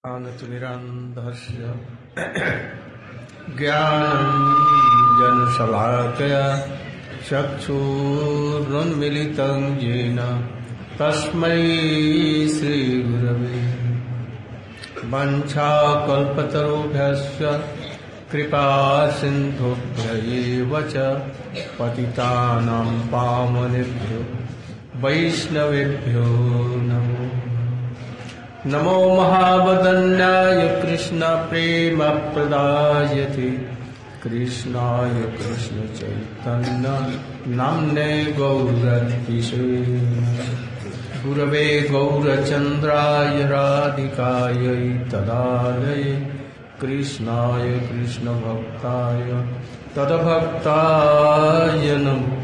ज्ञानतिमिरान्धस्य ज्ञानञ्जनशलाकया चक्षुरुन्मीलितं येन तस्मै श्रीगुरवे वञ्चाकल्पतरुभ्यश्च कृपासिन्धुभ्यैव च पतितानां पावनेभ्यो वैष्णवेभ्यो नमो नमो महावदन्याय कृष्ण प्रेम प्रदायते कृष्णाय कृष्ण चैतन्य नाम्ने गौरतिशे गुरवे गौरचन्द्राय राधिकायै तदालये कृष्णाय कृष्ण भक्ताय तद्भक्ताय नमो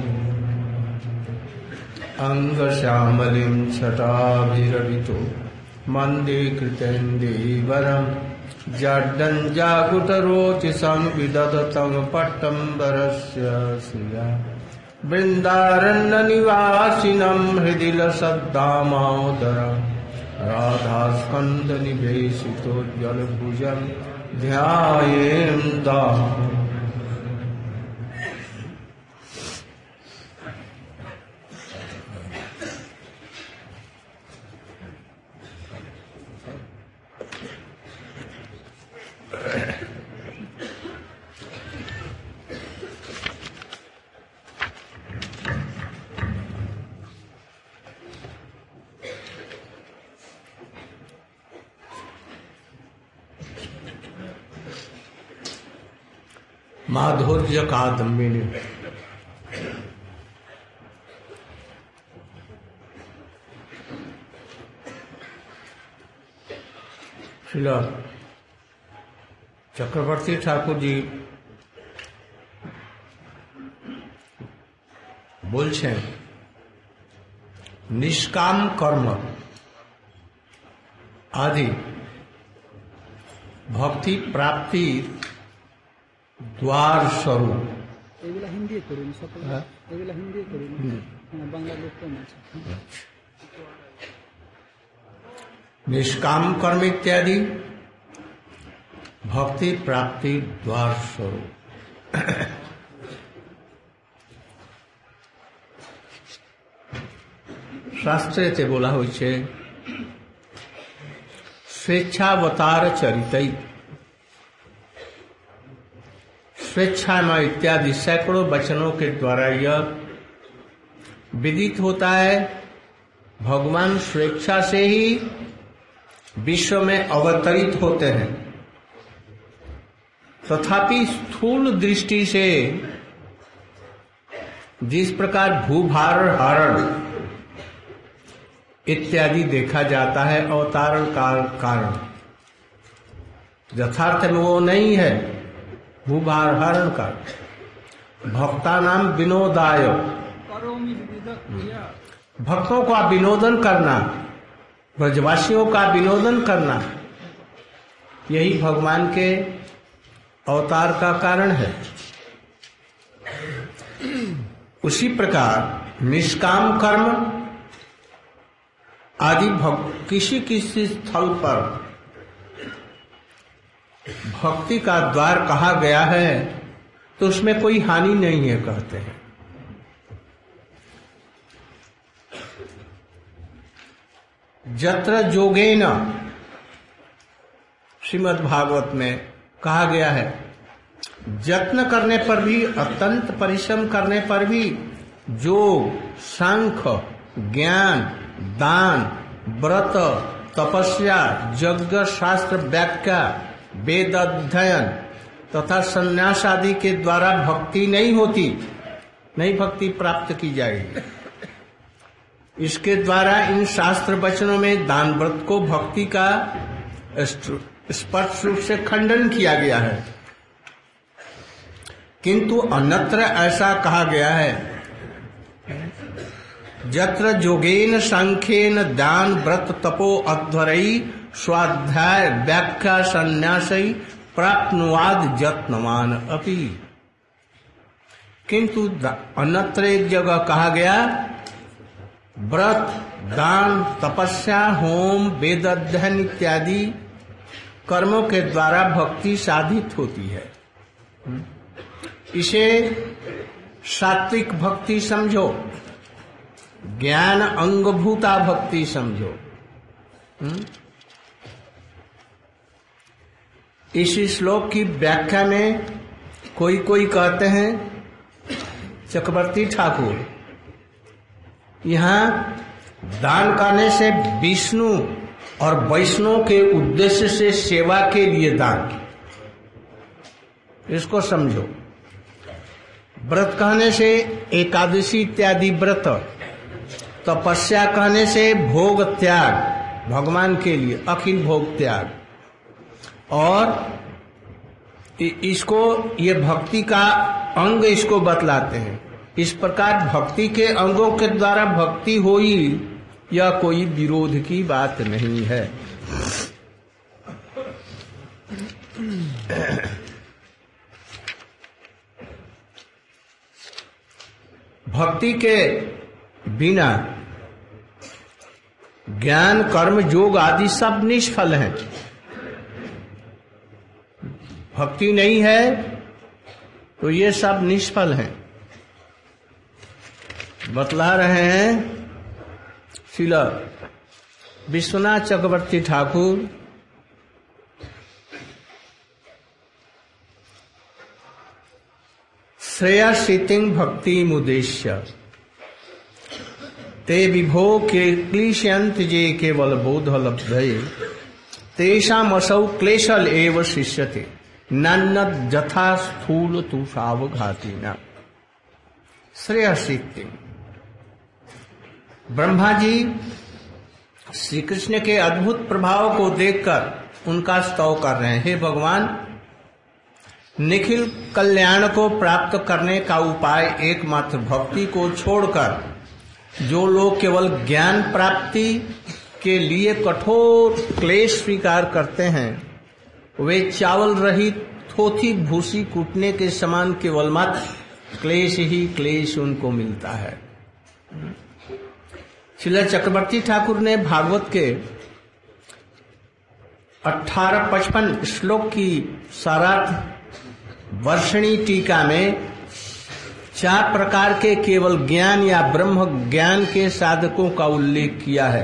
अंगश्यामलिं छटाभिरवितो मन्दे कृतेन्दीवरं जड्डञ्जाकुटरोचिसं विदधतं पट्टम्बरस्य श्रिया वृन्दारण्यनिवासिनं हृदि लसद्दामोदरं राधास्कन्दनिवेशितोज्ज्वलभुजं ध्यायेन्दा माधुर्य कादम्बिनी श्रील चक्रवर्ती ठाकुर जी बोलছেন निष्काम कर्म आदि भक्ति प्राप्ति द्वार स्वरूप निष्काम कर्म इत्यादि भक्ति प्राप्ति द्वार स्वरूप शास्त्रे बोला होइछे स्वेच्छावतार चरितई स्वेच्छामय इत्यादि सैकड़ों वचनों के द्वारा यह विदित होता है भगवान स्वेच्छा से ही विश्व में अवतरित होते हैं। तथापि स्थूल दृष्टि से जिस प्रकार भूभार हरण इत्यादि देखा जाता है अवतारण का कारण यथार्थ में वो नहीं है। भूभार हरण का भक्ता नाम विनोदाय भक्तों का विनोदन करना ब्रजवासियों का विनोदन करना यही भगवान के अवतार का कारण है। उसी प्रकार निष्काम कर्म आदि किसी किसी स्थल पर भक्ति का द्वार कहा गया है तो उसमें कोई हानि नहीं है कहते हैं। जत्र जोगेन श्रीमद् भागवत में कहा गया है यत्न करने पर भी अत्यंत परिश्रम करने पर भी योग सांख्य ज्ञान दान व्रत तपस्या यज्ञ शास्त्र व्याख्या वेद अध्ययन तथा संन्यास आदि के द्वारा भक्ति नहीं होती, नहीं भक्ति प्राप्त की जाएगी। इसके द्वारा इन शास्त्र वचनों में दान व्रत को भक्ति का स्पष्ट रूप से खंडन किया गया है, किंतु अन्यत्र ऐसा कहा गया है यत्र जोगेन सांख्येन दान व्रत तपो अध्वरई स्वाध्याय व्याख्या संन्यासई प्राप्नुवाद यत्नवान अपि। किंतु अन्यत्र एक जगह कहा गया व्रत दान तपस्या होम वेद अध्ययन इत्यादि कर्मों के द्वारा भक्ति साधित होती है। इसे सात्विक भक्ति समझो, ज्ञान अंगभूता भक्ति समझो। इस श्लोक की व्याख्या में कोई कहते हैं, चक्रवर्ती ठाकुर, यहाँ दान करने से विष्णु और वैष्णव के उद्देश्य से सेवा के लिए दान, इसको समझो। व्रत कहने से एकादशी इत्यादि व्रत, तपस्या कहने से भोग त्याग, भगवान के लिए अखिल भोग त्याग, और इसको ये भक्ति का अंग इसको बतलाते हैं। इस प्रकार भक्ति के अंगों के द्वारा भक्ति होई, यह कोई विरोध की बात नहीं है। भक्ति के बिना ज्ञान, कर्म, योग आदि सब निष्फल हैं। भक्ति नहीं है तो ये सब निष्फल हैं। बतला रहे हैं श्रील विश्वनाथ चक्रवर्ती ठाकुर, श्रेयसितिं भक्ति मुद्देश्य ते विभो के क्लेशयन्ति जे केवल बोध लब्धये तेषामसौ क्लेशल एव शिष्यते नान्यत् यथा स्थूल तुषावघाती न। श्रेयसितिं, ब्रह्मा जी श्री कृष्ण के अद्भुत प्रभाव को देखकर उनका स्तव कर रहे हैं। हे भगवान, निखिल कल्याण को प्राप्त करने का उपाय एकमात्र भक्ति को छोड़कर जो लोग केवल ज्ञान प्राप्ति के लिए कठोर क्लेश स्वीकार करते हैं, वे चावल रहित थोथी भूसी कूटने के समान केवल मात्र क्लेश ही क्लेश उनको मिलता है। श्रील चक्रवर्ती ठाकुर ने भागवत के 1855 श्लोक की सारार्थ वर्षणी टीका में 4 प्रकार के केवल ज्ञान या ब्रह्म ज्ञान के साधकों का उल्लेख किया है।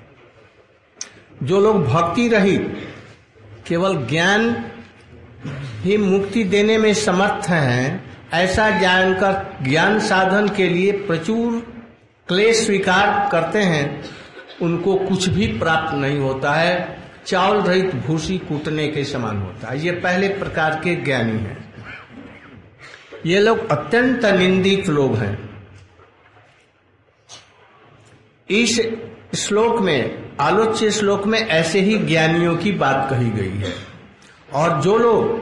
जो लोग भक्ति रहित केवल ज्ञान ही मुक्ति देने में समर्थ हैं, ऐसा जानकर ज्ञान साधन के लिए प्रचुर क्लेश स्वीकार करते हैं, उनको कुछ भी प्राप्त नहीं होता है, चावल रहित भूसी कूटने के समान होता है। ये पहले प्रकार के ज्ञानी हैं। ये लोग अत्यंत निंदित लोग हैं। इस श्लोक में, आलोच्य श्लोक में ऐसे ही ज्ञानियों की बात कही गई है। और जो लोग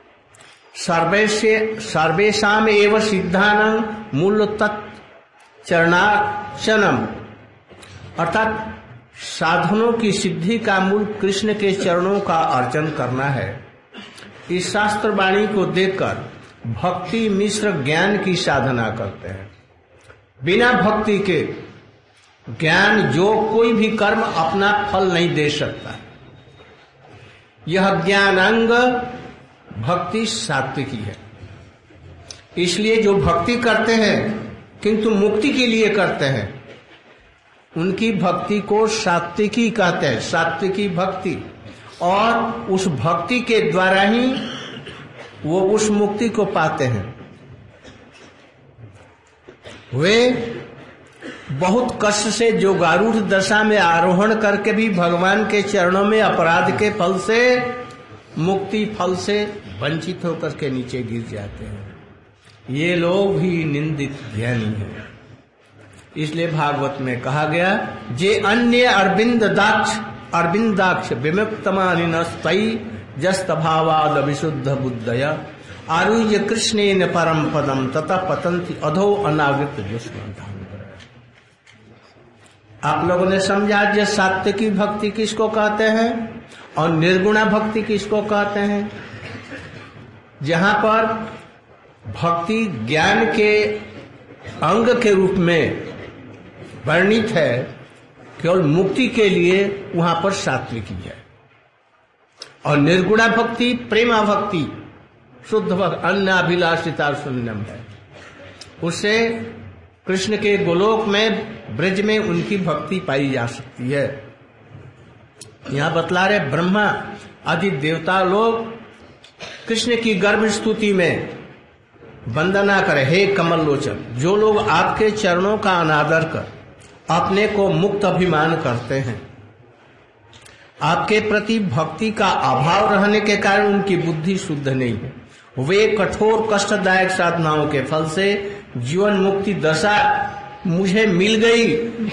सर्वेषाम एव सिद्धानां मूल चरणार्चनम, अर्थात साधनों की सिद्धि का मूल कृष्ण के चरणों का अर्चन करना है। इस शास्त्र वाणी को देखकर भक्ति मिश्र ज्ञान की साधना करते हैं। बिना भक्ति के ज्ञान जो कोई भी कर्म अपना फल नहीं दे सकता। यह ज्ञानांग भक्ति सात्विकी है। इसलिए जो भक्ति करते हैं किंतु मुक्ति के लिए करते हैं, उनकी भक्ति को सात्विकी कहते हैं, सात्विकी भक्ति। और उस भक्ति के द्वारा ही वो उस मुक्ति को पाते हैं। वे बहुत कष्ट से जो गारूढ़ दशा में आरोहण करके भी भगवान के चरणों में अपराध के फल से, मुक्ति फल से वंचित होकर के नीचे गिर जाते हैं, ये लोग भी निंदित ज्ञानी हैं। इसलिए भागवत में कहा गया, जे अन्य अरविंदाक्ष विमुक्तमानिनस्तई जस्तभावाद विशुद्ध बुद्धया आरुह्य कृष्णेन परम पदम ततः पतंति अधो अनावृत जुष्मधाम। आप लोगों ने समझा जो सात्विकी भक्ति किसको कहते हैं और निर्गुणा भक्ति किसको कहते हैं। जहां पर भक्ति ज्ञान के अंग के रूप में वर्णित है, केवल मुक्ति के लिए वहां पर सात्विकी है। और निर्गुणा भक्ति प्रेमा भक्ति शुद्ध भक्ति अन्नाभिलाषिता शून्यम है। उससे कृष्ण के गोलोक में ब्रज में उनकी भक्ति पाई जा सकती है। यहां बतला रहे ब्रह्मा आदि देवता लोग कृष्ण की गर्भ स्तुति में वंदना करे, हे कमल लोचन। जो लोग आपके चरणों का अनादर कर अपने को मुक्त अभिमान करते हैं, आपके प्रति भक्ति का अभाव रहने के कारण उनकी बुद्धि शुद्ध नहीं है, वे कठोर कष्टदायक साधनाओं के फल से जीवन मुक्ति दशा मुझे मिल गई,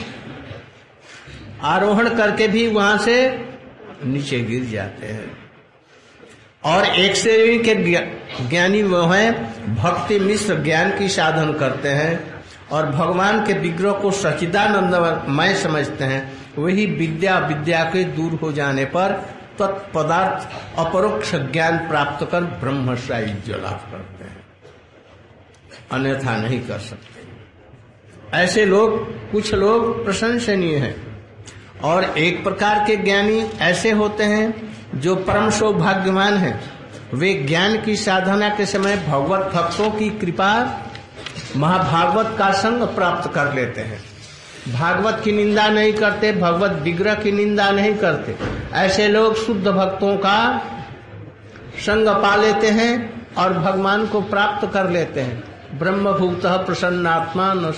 आरोहण करके भी वहां से नीचे गिर जाते हैं। और एक श्रेणी के ज्ञानी वो हैं भक्ति मिश्र ज्ञान की साधन करते हैं और भगवान के विग्रह को सच्चिदानंदमय समझते हैं। वही विद्या के दूर हो जाने पर तत्पदार्थ अपरोक्ष ज्ञान प्राप्त कर ब्रह्म सायुज्य लाभ करते हैं, अन्यथा नहीं कर सकते। ऐसे लोग, कुछ लोग प्रशंसनीय हैं। और एक प्रकार के ज्ञानी ऐसे होते हैं जो परम सौभाग्यवान हैं। वे ज्ञान की साधना के समय भगवत भक्तों की कृपा महाभागवत का संग प्राप्त कर लेते हैं। भागवत की निंदा नहीं करते, भगवत विग्रह की निंदा नहीं करते। ऐसे लोग शुद्ध भक्तों का संग पा लेते हैं और भगवान को प्राप्त कर लेते हैं। ब्रह्मभूतः प्रसन्नात्मा न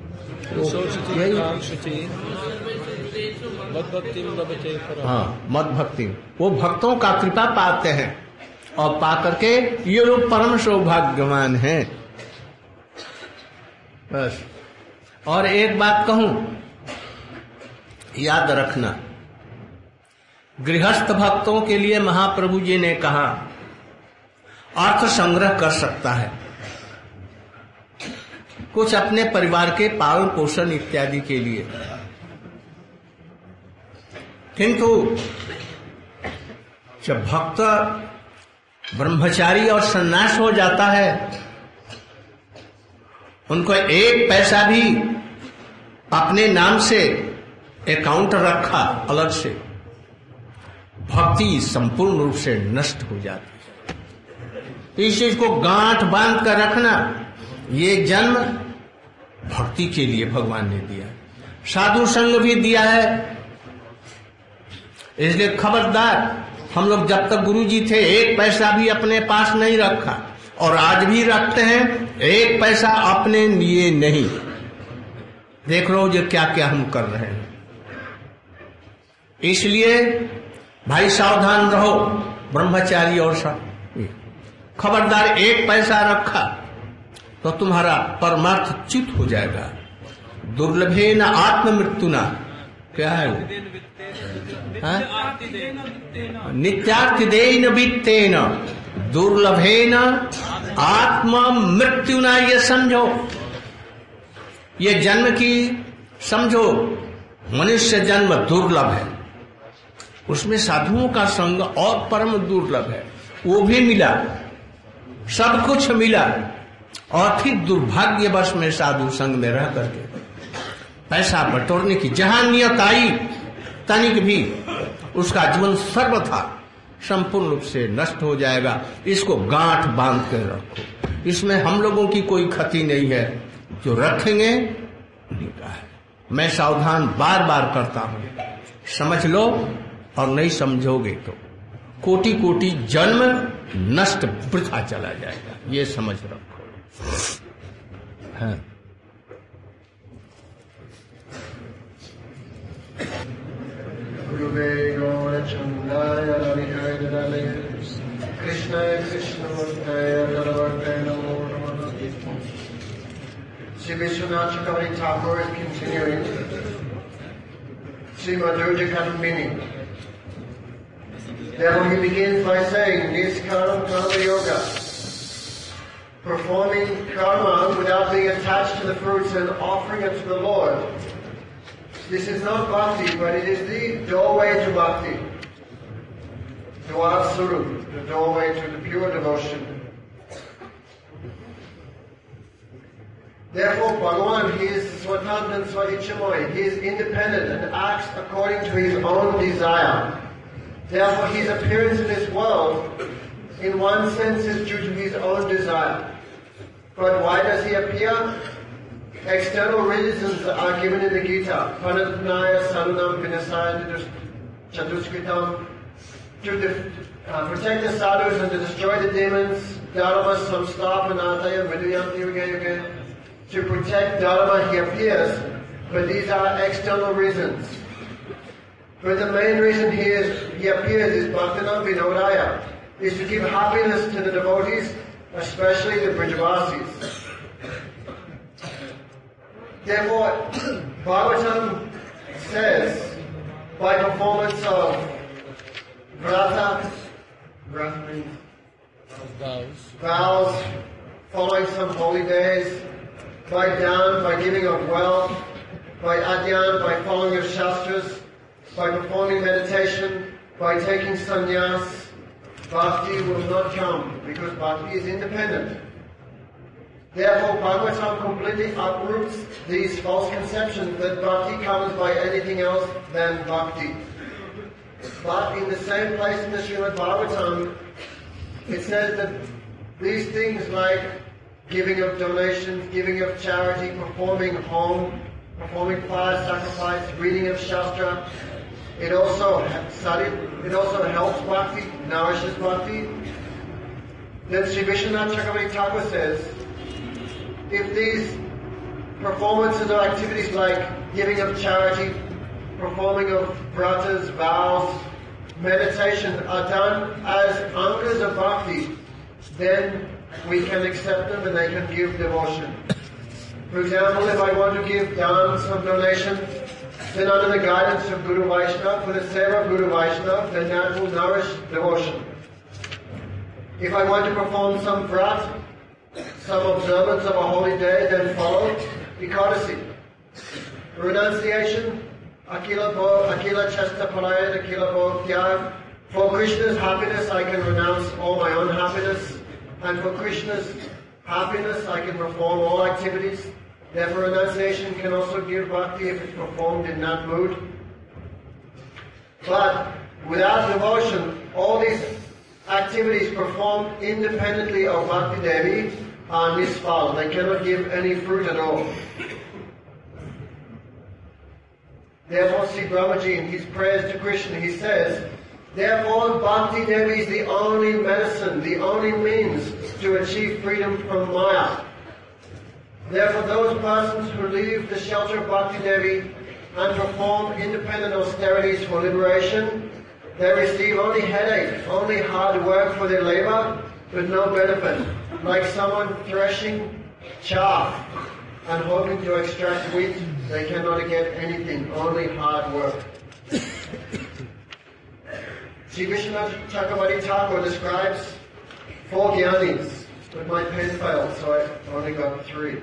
हाँ मद भक्ति, वो भक्तों का कृपा पाते हैं और पा करके ये लोग परम सौभाग्यवान हैं। बस। और एक बात कहूं, याद रखना, गृहस्थ भक्तों के लिए महाप्रभु जी ने कहा अर्थ संग्रह कर सकता है, कुछ अपने परिवार के पालन पोषण इत्यादि के लिए, किंतु जब भक्त ब्रह्मचारी और सन्यास हो जाता है, उनको एक पैसा भी अपने नाम से अकाउंट रखा अलग से, भक्ति संपूर्ण रूप से नष्ट हो जाती है। इस चीज को गांठ बांध कर रखना, ये जन्म भक्ति के लिए भगवान ने दिया, साधु संग भी दिया है। इसलिए खबरदार, हम लोग जब तक गुरु जी थे एक पैसा भी अपने पास नहीं रखा और आज भी रखते हैं, एक पैसा अपने लिए नहीं। देख लो जो क्या क्या हम कर रहे हैं। इसलिए भाई सावधान रहो, ब्रह्मचारी और खबरदार, एक पैसा रखा तो तुम्हारा परमार्थ च्युत हो जाएगा। दुर्लभेन आत्ममृत्युना, क्या है वो, नित्यार्थिदेन वित्तेन दुर्लभेन आत्म मृत्युना। ये समझो, ये जन्म की समझो, मनुष्य जन्म दुर्लभ है, उसमें साधुओं का संग और परम दुर्लभ है। वो भी मिला, सब कुछ मिला, और फिर दुर्भाग्यवश में साधु संग में रह करके पैसा बटोरने की जहां नियत आई, तनिक भी उसका जीवन सर्वथा संपूर्ण रूप से नष्ट हो जाएगा। इसको गांठ बांध कर रखो, इसमें हम लोगों की कोई क्षति नहीं है, जो रखेंगे उन्हीं का है। मैं सावधान बार बार करता हूं, समझ लो, और नहीं समझोगे तो कोटि कोटि जन्म नष्ट वृथा चला जाएगा, ये समझ रखो। हाँ। Sri Vishwanath Chakravarti Thakur is continuing Sri Madhurya Kathamini. Therefore he begins by saying, Niskaram Karma Yoga, performing karma without being attached to the fruits and offering it to the Lord. This is not bhakti, but it is the doorway to bhakti, to our Sarup, the doorway to the pure devotion. Therefore, Bhagavan, he is Swatantra Swaichamoy, he is independent and acts according to his own desire. Therefore, his appearance in this world, in one sense, is due to his own desire. But why does he appear? External reasons are given in the Gita. Panatnaya sarunam vinasaya chatuskritam. To protect the sadhus and to destroy the demons. Dharma samstapanataya viduyanti yuge yuge. To protect Dharma he appears, but these are external reasons. But the main reason he appears is Bhaktanam Vinodaya, is to give happiness to the devotees, especially the Brijavasis. Therefore, Bhagavatam says, by performance of vrata means vows, following some holy days, by dan, by giving of wealth, by adyan, by following of shastras, by performing meditation, by taking sannyas, bhakti will not come, because bhakti is independent. Therefore, Bhagavatam completely uproots these false conceptions that bhakti comes by anything else than bhakti. But in the same place in the Srimad Bhagavatam, it says that these things like giving of donations, giving of charity, performing home, performing fire sacrifice, reading of Shastra, it also helps bhakti, nourishes bhakti. Then Sri Vishwanath Chakravarti Thakur says, if these performances or activities like giving of charity, performing of vratas, vows, meditation are done as angas of bhakti, then we can accept them and they can give devotion. For example, if I want to give dan, some donation, then under the guidance of Guru Vaishnava, for the seva of Guru Vaishnava, then that will nourish devotion. If I want to perform some vrat, some observance of a holy day, then follow Ekadasi. Renunciation, Akila Chesta Palaya, Akila Bhog Tyag. For Krishna's happiness, I can renounce all my own happiness. And for Krishna's happiness, I can perform all activities. Therefore, renunciation can also give bhakti if it's performed in that mood. But without devotion, all these activities performed independently of Bhakti Devi are nisfal. They cannot give any fruit at all. Therefore, Sri Brahmaji, in his prayers to Krishna, he says, therefore, Bhakti Devi is the only medicine, the only means to achieve freedom from Maya. Therefore, those persons who leave the shelter of Bhakti Devi and perform independent austerities for liberation, they receive only headache, only hard work for their labor, but no benefit. Like someone threshing chaff and hoping to extract wheat, they cannot get anything, only hard work. Sri Vishwanath Chakravarti Thakur describes 4 jnanis, but my pen failed, so I only got 3.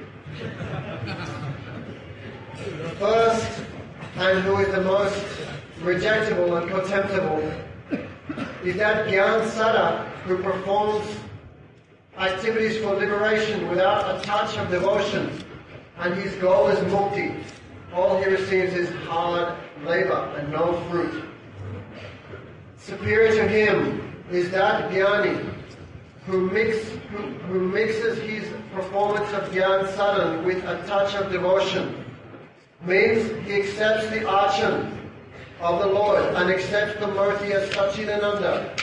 The first, and who is the most rejectable and contemptible, is that Gyan Sada who performs activities for liberation without a touch of devotion, and his goal is mukti. All he receives is hard labor and no fruit. Superior to him is that Jnani who mixes his performance of Gyan Sadhan with a touch of devotion. Means he accepts the archan of the Lord and accepts the mercy as Sachidananda.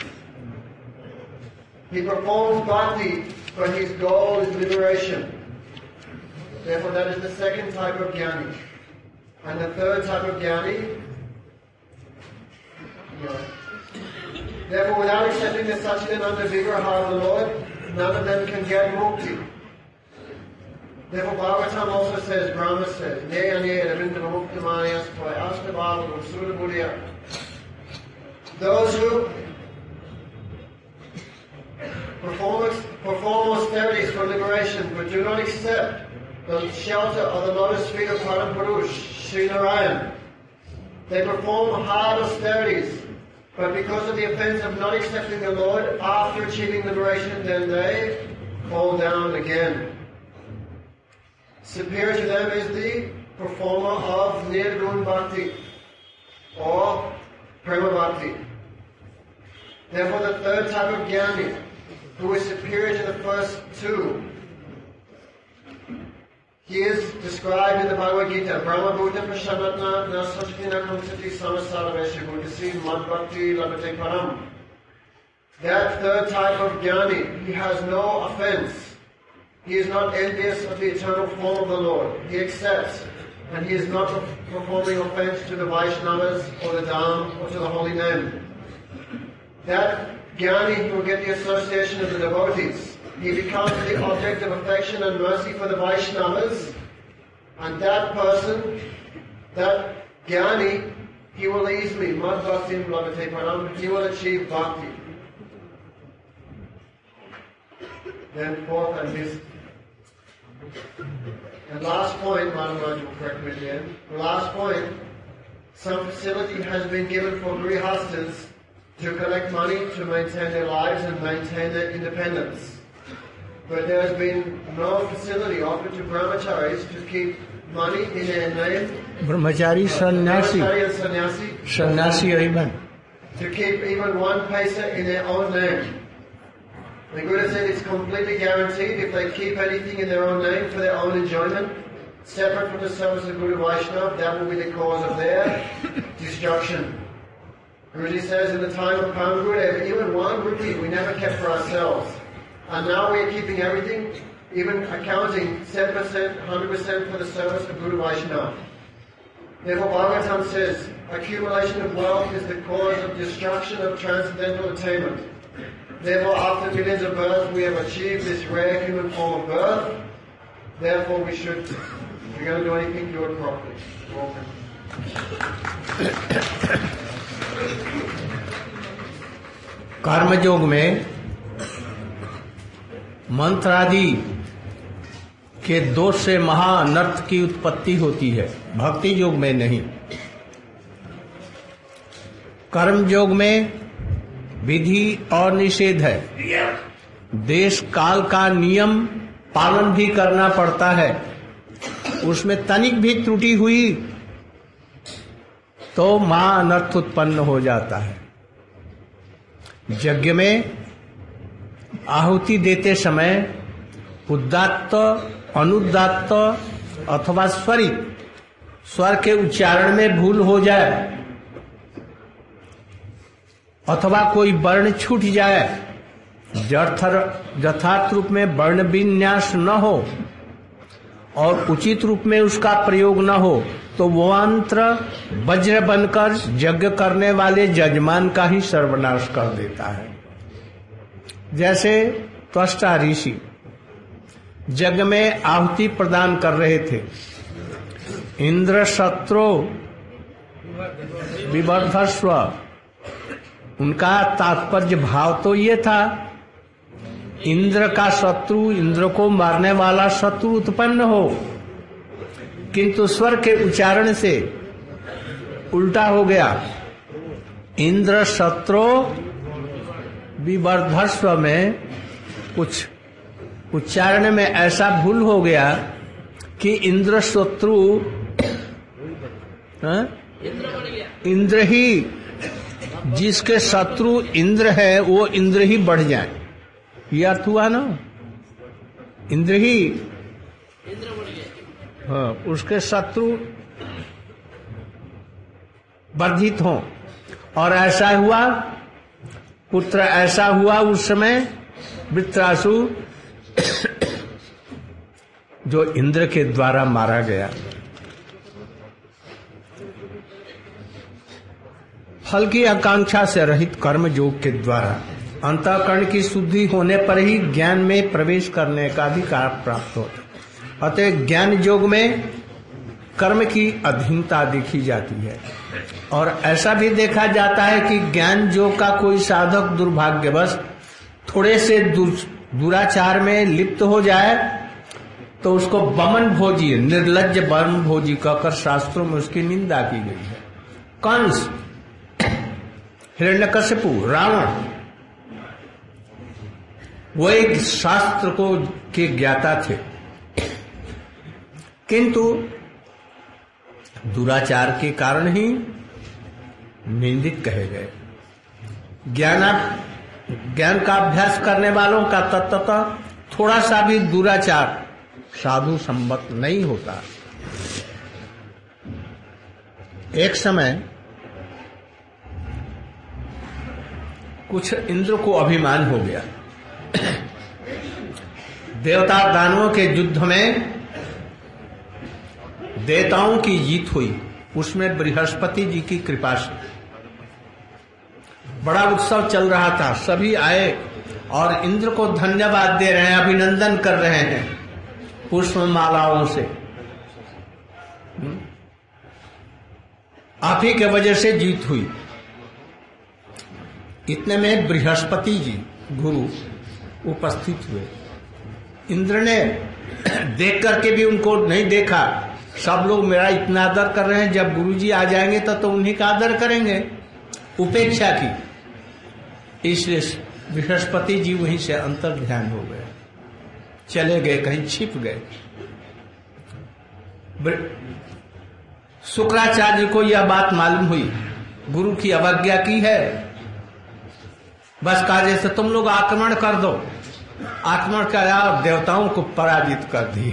He performs bhakti, but his goal is liberation. Therefore, that is the second type of jnani. And the third type of jnani, therefore, without accepting the Sachidananda Vigraha of the Lord, none of them can get mukti. Therefore, Bhagavatam also says, Brahma says, those who perform austerities for liberation, but do not accept the shelter of the lotus feet of Param Purush, Sri Narayan. They perform hard austerities, but because of the offense of not accepting the Lord, after achieving liberation, then they fall down again. Superior to them is the performer of Nirgun Bhakti, or Prema Bhakti. Therefore, the third type of Jnani, who is superior to the first two, he is described in the Bhagavad Gita, Brahma Bhuta Prashanatna na Sachatina Kamsati Samasarvesha Bhutasi Madbhakti Labate Param. That third type of Jnani, he has no offense. He is not envious of the eternal form of the Lord. He accepts, and he is not performing offense to the Vaishnavas or the Dham or to the holy name. That Jnani will get the association of the devotees. He becomes the object of affection and mercy for the Vaishnavas, and that person, that Jnani, he will easily, Mad Bhakti Labate Param, he will achieve bhakti. Then fourth and fifth. And last point, Maharaj will correct me again. The last point, some facility has been given for grihastas to collect money to maintain their lives and maintain their independence. But there has been no facility offered to brahmacharis to keep money in their name. Brahmachari, sannyasi. Brahmachari and sannyasi. Sannyasi even. To keep even one paisa in their own name. The Buddha said it's completely guaranteed if they keep anything in their own name for their own enjoyment, separate from the service of Guru Vaishnava, that will be the cause of their destruction. Guruji says in the time of Param Gurudev, even 1 rupee we never kept for ourselves. And now we are keeping everything, even accounting 7%, 100% for the service of Guru Vaishnava. Therefore Bhagavatam says, accumulation of wealth is the cause of destruction of transcendental attainment. Therefore, after millions of births, we have achieved this rare human form of birth. Therefore, we should, if we're going to do anything, do it properly. Welcome. कर्म योग में मंत्र आदि के दोष से महाअनर्थ की उत्पत्ति होती है, भक्ति योग में नहीं। कर्म योग में विधि और निषेध है, देश काल का नियम पालन भी करना पड़ता है। उसमें तनिक भी त्रुटि हुई तो महाअनर्थ उत्पन्न हो जाता है। यज्ञ में आहुति देते समय उदात्त, अनुदात्त अथवा स्वरित स्वर के उच्चारण में भूल हो जाए अथवा कोई वर्ण छूट जाए, यथार्थ रूप में वर्ण विन्यास न हो और उचित रूप में उसका प्रयोग न हो तो वो मंत्र वज्र बनकर यज्ञ करने वाले जजमान का ही सर्वनाश कर देता है। जैसे त्वष्टा ऋषि यज्ञ में आहुति प्रदान कर रहे थे, इंद्र शत्रु विवर्धस्व, उनका तात्पर्य भाव तो ये था इंद्र का शत्रु, इंद्र को मारने वाला शत्रु उत्पन्न हो, किंतु स्वर के उच्चारण से उल्टा हो गया। इंद्र शत्रु विवर्धस्व में कुछ उच्चारण में ऐसा भूल हो गया कि इंद्र शत्रु इंद्र ही, जिसके शत्रु इंद्र है वो इंद्र ही बढ़ जाए, ये अर्थ हुआ ना, इंद्र ही, हाँ, उसके शत्रु वर्धित हों। और ऐसा हुआ, पुत्र ऐसा हुआ उस समय वृत्रासु जो इंद्र के द्वारा मारा गया। फल की आकांक्षा से रहित कर्म योग के द्वारा अंतःकरण की शुद्धि होने पर ही ज्ञान में प्रवेश करने का अधिकार प्राप्त होता है। अतः ज्ञान योग में कर्म की अधीनता देखी जाती है और ऐसा भी देखा जाता है कि ज्ञान योग का कोई साधक दुर्भाग्यवश थोड़े से दुराचार में लिप्त हो जाए तो उसको बमन भोजी, निर्लज्ज बमन भोजी कहकर शास्त्रों में उसकी निंदा की गई है। कंस, हिरण्यकशिपु, रावण, वो एक शास्त्र को के ज्ञाता थे किंतु दुराचार के कारण ही निंदित कहे गए। ज्ञान का अभ्यास करने वालों का तत्वतः थोड़ा सा भी दुराचार साधु संबत नहीं होता। एक समय कुछ इंद्र को अभिमान हो गया। देवता दानवों के युद्ध में देवताओं की जीत हुई, उसमें बृहस्पति जी की कृपा से बड़ा उत्सव चल रहा था। सभी आए और इंद्र को धन्यवाद दे रहे हैं, अभिनंदन कर रहे हैं पुष्प मालाओं से। आप ही के वजह से जीत हुई। इतने में बृहस्पति जी गुरु उपस्थित हुए। इंद्र ने देख करके भी उनको नहीं देखा। सब लोग मेरा इतना आदर कर रहे हैं, जब गुरुजी आ जाएंगे तो उन्हीं का आदर करेंगे, उपेक्षा की। इसलिए बृहस्पति जी वहीं से अंतर ध्यान हो गए, चले गए, कहीं छिप गए। शुक्राचार्य को यह बात मालूम हुई, गुरु की अवज्ञा की है। बस कहा जैसे तुम लोग आक्रमण कर दो, आक्रमण कराया और देवताओं को पराजित कर दिए।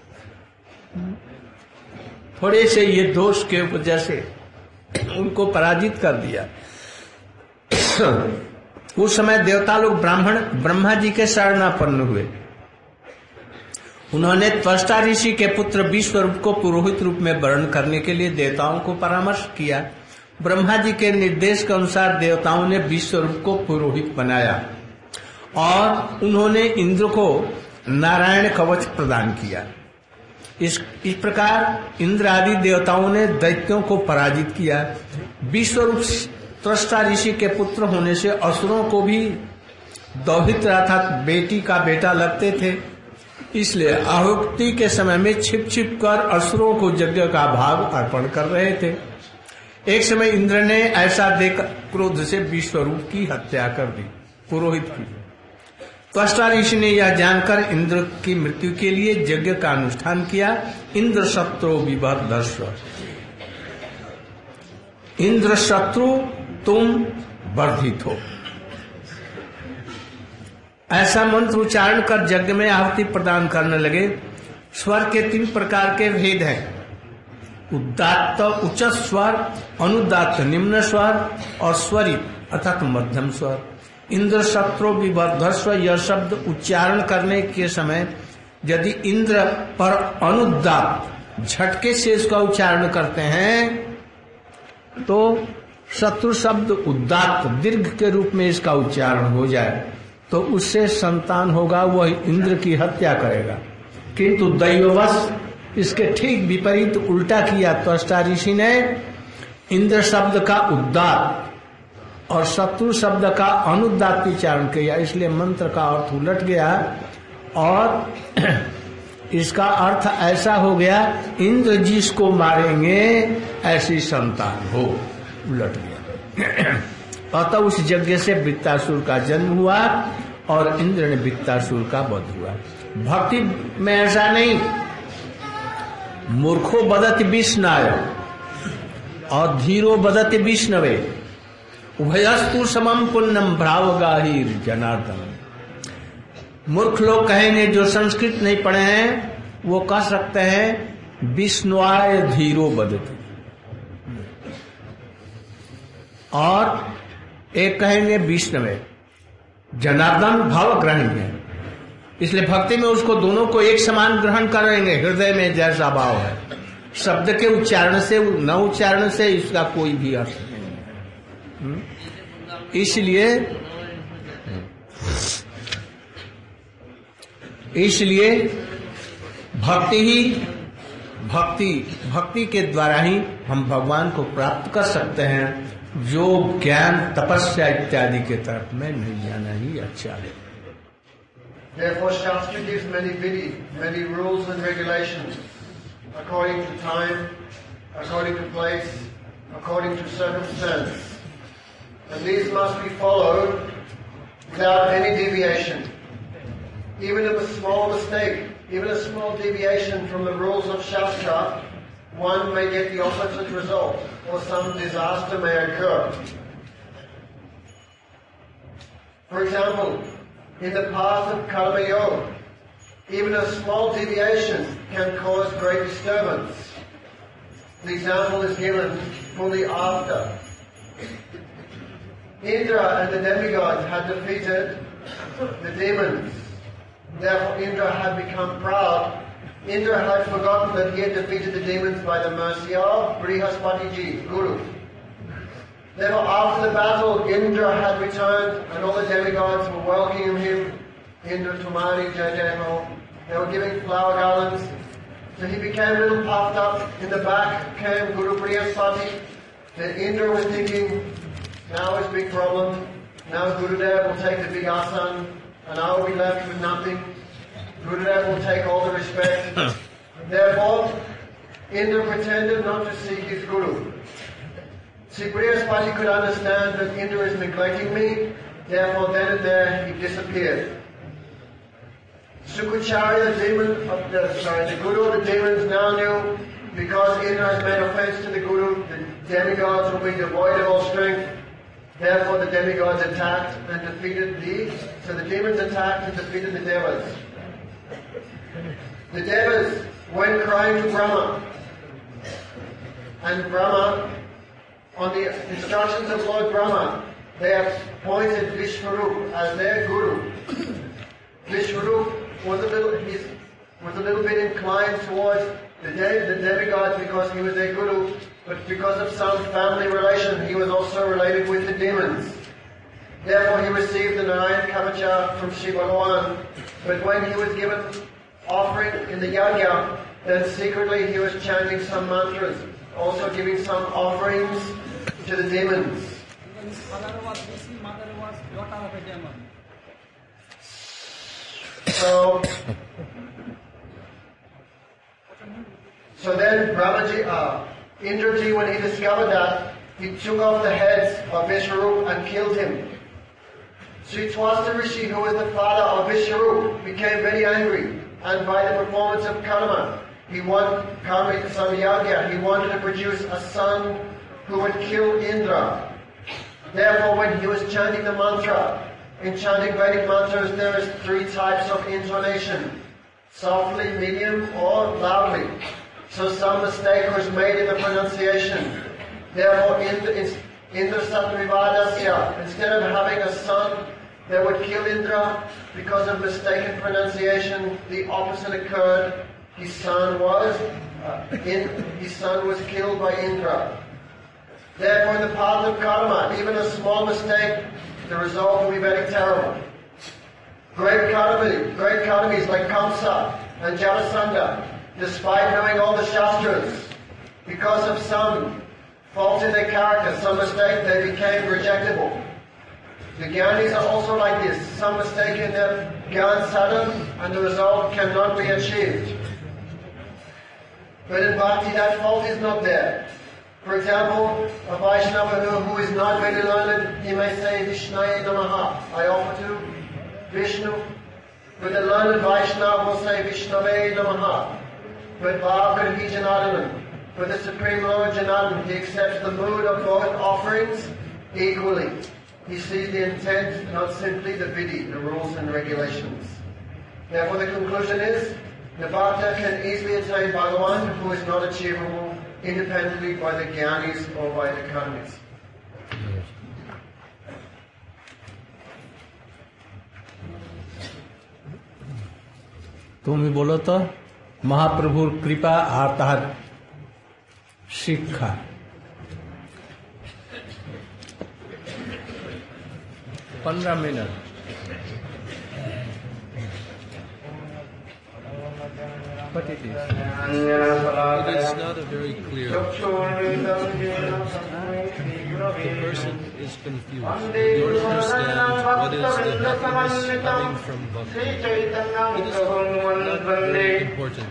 थोड़े से ये दोष के वजह से उनको पराजित कर दिया। उस समय देवता लोग ब्रह्मा जी के शरणापन्न हुए। उन्होंने त्वष्टा ऋषि के पुत्र विश्वरूप को पुरोहित रूप में वर्ण करने के लिए देवताओं को परामर्श किया। ब्रह्मा जी के निर्देश के अनुसार देवताओं ने विश्वरूप को पुरोहित बनाया और उन्होंने इंद्र को नारायण कवच प्रदान किया। इस प्रकार इंद्र आदि देवताओं ने दैत्यों को पराजित किया। विश्वरूप त्वष्टा ऋषि के पुत्र होने से असुरों को भी दौहित्र अर्थात बेटी का बेटा लगते थे। इसलिए आहुति के समय में छिप छिप कर असुरों को यज्ञ का भाग अर्पण कर रहे थे। एक समय इंद्र ने ऐसा देख क्रोध से विश्वरूप की हत्या कर दी, पुरोहित की। त्वष्टा ऋषि ने यह जानकर इंद्र की मृत्यु के लिए यज्ञ का अनुष्ठान किया। इंद्र शत्रु विवर्धस्व, इंद्र शत्रु तुम वर्धित हो, ऐसा मंत्र उच्चारण कर यज्ञ में आहुति प्रदान करने लगे। स्वर के 3 प्रकार के भेद हैं, उदात्त उच्च स्वर, अनुदात्त निम्न स्वर और स्वरित अर्थात मध्यम स्वर। इंद्र शत्रु विवर्धस्व यह शब्द उच्चारण करने के समय यदि इंद्र पर अनुदात्त झटके से इसका उच्चारण करते हैं तो शत्रु शब्द उदात्त दीर्घ के रूप में इसका उच्चारण हो जाए तो उससे संतान होगा, वह इंद्र की हत्या करेगा। किंतु दैववश इसके ठीक विपरीत उल्टा किया। त्वष्टा ऋषि ने इंद्र शब्द का उदात्त और शत्रु शब्द का अनुदात्त उच्चारण किया, इसलिए मंत्र का अर्थ उलट गया और इसका अर्थ ऐसा हो गया, इंद्र जिसको मारेंगे ऐसी संतान हो, उलट गया। अतः उस यज्ञ से वृत्तासुर का जन्म हुआ और इंद्र ने वृत्तासुर का वध हुआ। भक्ति में ऐसा नहीं, मूर्खो बदति विष्णाय और धीरो बदति विष्णवे उभयस्तु समम पुण्यम भावगाहीर जनार्दन। मूर्ख लोग कहेंगे, जो संस्कृत नहीं पढ़े हैं वो कह सकते हैं विष्णुआय धीरो बदति, और एक कहेंगे विष्णवे जनार्दन भाव ग्रहण है। इसलिए भक्ति में उसको दोनों को एक समान ग्रहण करेंगे। हृदय में जैसा भाव है, शब्द के उच्चारण से न उच्चारण से इसका कोई भी अर्थ नहीं है। इसलिए भक्ति के द्वारा ही हम भगवान को प्राप्त कर सकते हैं। जो ज्ञान तपस्या इत्यादि के तरफ में नहीं जाना ही अच्छा है। Therefore, Shastra gives many rules and regulations according to time, according to place, according to circumstance, and these must be followed without any deviation. Even if a small mistake, even a small deviation from the rules of Shastra, one may get the opposite result, or some disaster may occur. For example, in the path of Karma Yoga, even a small deviation can cause great disturbance. The example is given fully after. Indra and the demigods had defeated the demons. Therefore Indra had become proud. Indra had forgotten that he had defeated the demons by the mercy of Brihaspatiji, Guru. Therefore after the battle, Indra had returned and all the demigods were welcoming him. Indra Tumari Jai Jai Ho. They were giving flower garlands. So he became a little puffed up. In the back came Guru Brihaspati. Then Indra was thinking, now is a big problem. Now Gurudev will take the big asan and I will be left with nothing. Gurudev will take all the respect. Therefore, Indra pretended not to seek his Guru. See, Brihaspati could understand that Indra is neglecting me. Therefore, then and there he disappeared. Sukacharya, the Guru of the demons now knew because Indra has made offense to the Guru, the demigods will be devoid of all strength. Therefore the demigods attacked and defeated so the demons attacked and defeated the devas. The devas went crying to Brahma. And Brahma, on the instructions of Lord Brahma, they appointed Vishwarup as their Guru. Vishwarup was a little bit inclined towards the demigods because he was their Guru, but because of some family relation, he was also related with the demons. Therefore, he received the Narayan Kavacha from Shiva Bhagavan. But when he was given offering in the yajna, then secretly he was chanting some mantras, also giving some offerings to the demons. His father was Rishi, mother was daughter of a demon. So then Brahmaji, Indraji, when he discovered that, he took off the heads of Vishwarup and killed him. Sri Twasta Rishi, who was the father of Vishwarup, became very angry, and by the performance of karma, he wanted to produce a son who would kill Indra. Therefore, when he was chanting the mantra, in chanting Vedic mantras, there is 3 types of intonation: softly, medium, or loudly. So some mistake was made in the pronunciation. Therefore, Indra Satvivadasya, instead of having a son that would kill Indra, because of mistaken pronunciation, the opposite occurred. His son was killed by Indra. Therefore, in the path of karma, even a small mistake, the result will be very terrible. Great karmis like Kamsa and Jarasandha, despite knowing all the Shastras, because of some fault in their character, some mistake, they became rejectable. The Gyanis are also like this. Some mistake in their Gyan sadhana and the result cannot be achieved. But in Bhakti, that fault is not there. For example, a Vaishnava who is not very learned, he may say Vishnaye Namaha, I offer to Vishnu. But the learned Vaishnava will say Vishnave Namaha. But Bhagavad Janardana, for the Supreme Lord Janardana, he accepts the mood of both offerings equally. He sees the intent, not simply the vidhi, the rules and regulations. Therefore the conclusion is, the Bhakta can easily attain Bhagavan, who is not achievable independently by the Gyanis or by the Karmis. তুমি বলো তো মহাপ্রভুর কৃপা আর তাহার শিক্ষা। 15 minute. But it is. It is not a very clear. The person is confused. They don't understand what is the happiness coming from bhakti. It is not very important.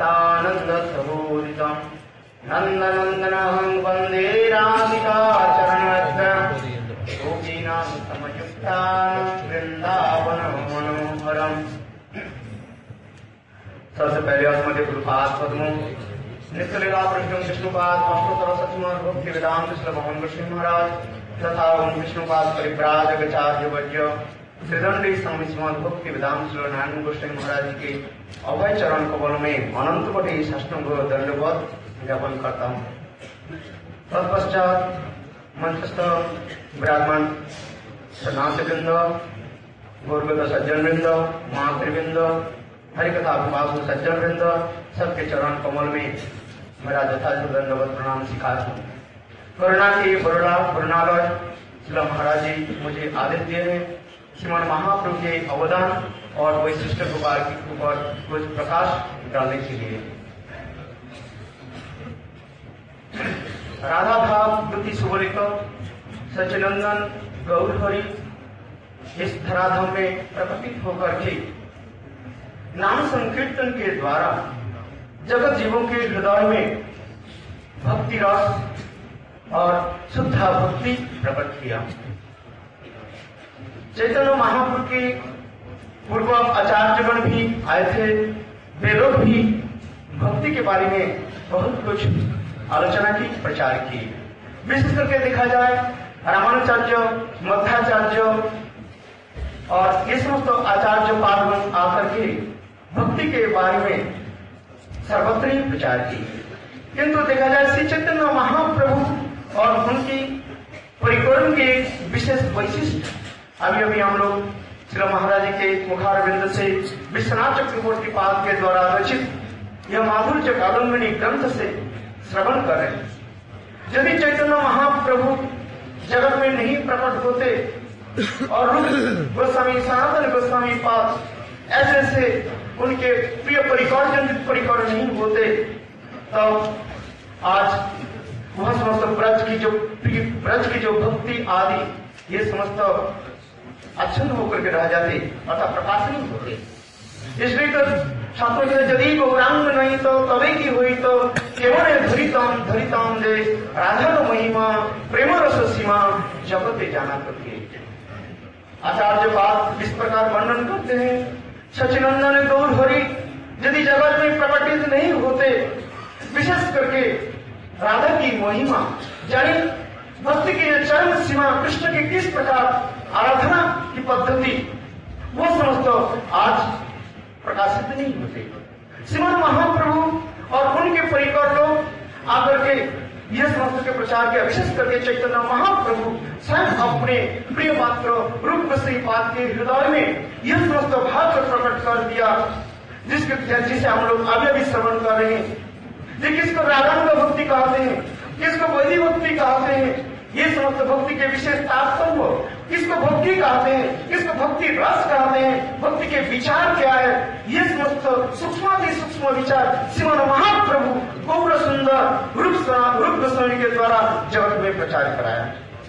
सबसे पहले अस्मदे गुरुपाद पद्मों निष्कलीला प्रश्नों विष्णुपाद अष्टोत्तर सचमान भक्ति वेदांत श्री भगवान कृष्ण महाराज तथा उन विष्णुपाद परिव्राजकाचार्य वज्र श्रीदंडी स्वामी श्रीमद भक्ति वेदांत श्री नारायण गोस्वामी महाराज जी के अभय चरण कमल में अनंत कोटि साष्टांग दंडवत ज्ञापन करता हूँ। तत्पश्चात मंचस्थ विराजमान सन्यासी वृंद, गौरगत सज्जन वृंद, मातृवृंद, हरिकथा विभाग सज्जन वृंद, सबके चरण कमल में मेरा यथार्थ दंडवत प्रणाम स्वीकार हूँ। करुणा की बरोड़ा करुणालय श्री महाराज जी मुझे आदेश दिए हैं श्रीमान महाप्रभु के अवदान और वैशिष्ट गोपाल के ऊपर कुछ प्रकाश डालने के लिए। राधा भाव दुति सुबलिक सचिनंदन गौर हरि इस धराधाम में प्रकटित होकर के नाम संकीर्तन के द्वारा जगत जीवों के हृदय में भक्ति रस और शुद्धा भक्ति प्रकट किया। चैतन्य महाप्रभु के पूर्व आचार्यगण भी आए थे, वे लोग भी भक्ति के बारे में बहुत कुछ आलोचना की, प्रचार की। विशेष करके देखा जाए रामानुचार्य, मध्वाचार्य और ये समस्त आचार्य पादगण आकर के भक्ति के बारे में सर्वत्र ही प्रचार की। किंतु देखा जाए श्री चैतन्य महाप्रभु और उनकी परिक्रम के विशेष वैशिष्ट अभी अभी हम लोग श्री महाराज जी के मुखारविंद से विश्वनाथ चक्रवर्ती पाद के द्वारा रचित यह माधुर्य कादम्बिनी ग्रंथ से श्रवण कर रहे हैं। यदि चैतन्य महाप्रभु जगत में नहीं प्रकट होते और रूप गोस्वामी सनातन गोस्वामी पाद ऐसे उनके प्रिय परिकर जनित परिकर नहीं होते तो आज वह समस्त ब्रज की जो भक्ति आदि ये समस्त अच्छन्न होकर के रह जाते अर्थात प्रकाश नहीं होते। इसलिए तो छात्रों से यदि गौरांग नहीं तो तवे की हुई तो केवल धरिताम धरिताम दे राधा का महिमा प्रेम रस सीमा जगत जाना करके आचार्य बात इस प्रकार वर्णन करते हैं। सचिनंदन गौर हरि यदि जगत में प्रकटित नहीं होते, विशेष करके राधा की महिमा जानी भक्ति की चरम सीमा कृष्ण की किस प्रकार आराधना की पद्धति वो समस्त आज प्रकाशित नहीं होते। श्रीमद महाप्रभु और उनके परिकर लोग आकर के यह समस्त के प्रचार के विशेष करके चैतन्य महाप्रभु स्वयं अपने प्रिय पात्र रूप श्रीपाद के हृदय में यह समस्त भाव प्रकट कर दिया जिसे हम लोग अभी श्रवण कर रहे हैं। ये किसको रागानुग भक्ति कहते हैं, किसको वैधि भक्ति कहते हैं, ये समस्त भक्ति के विशेष तात्पर्य किसको भक्ति कहते हैं, किसको भक्ति रस कहते हैं, भक्ति के विचार क्या है, ये समस्त सूक्ष्माति सूक्ष्म विचार श्रीमद महाप्रभु गौर सुंदर रूप गोस्वामी के द्वारा जगत में प्रचार कराया।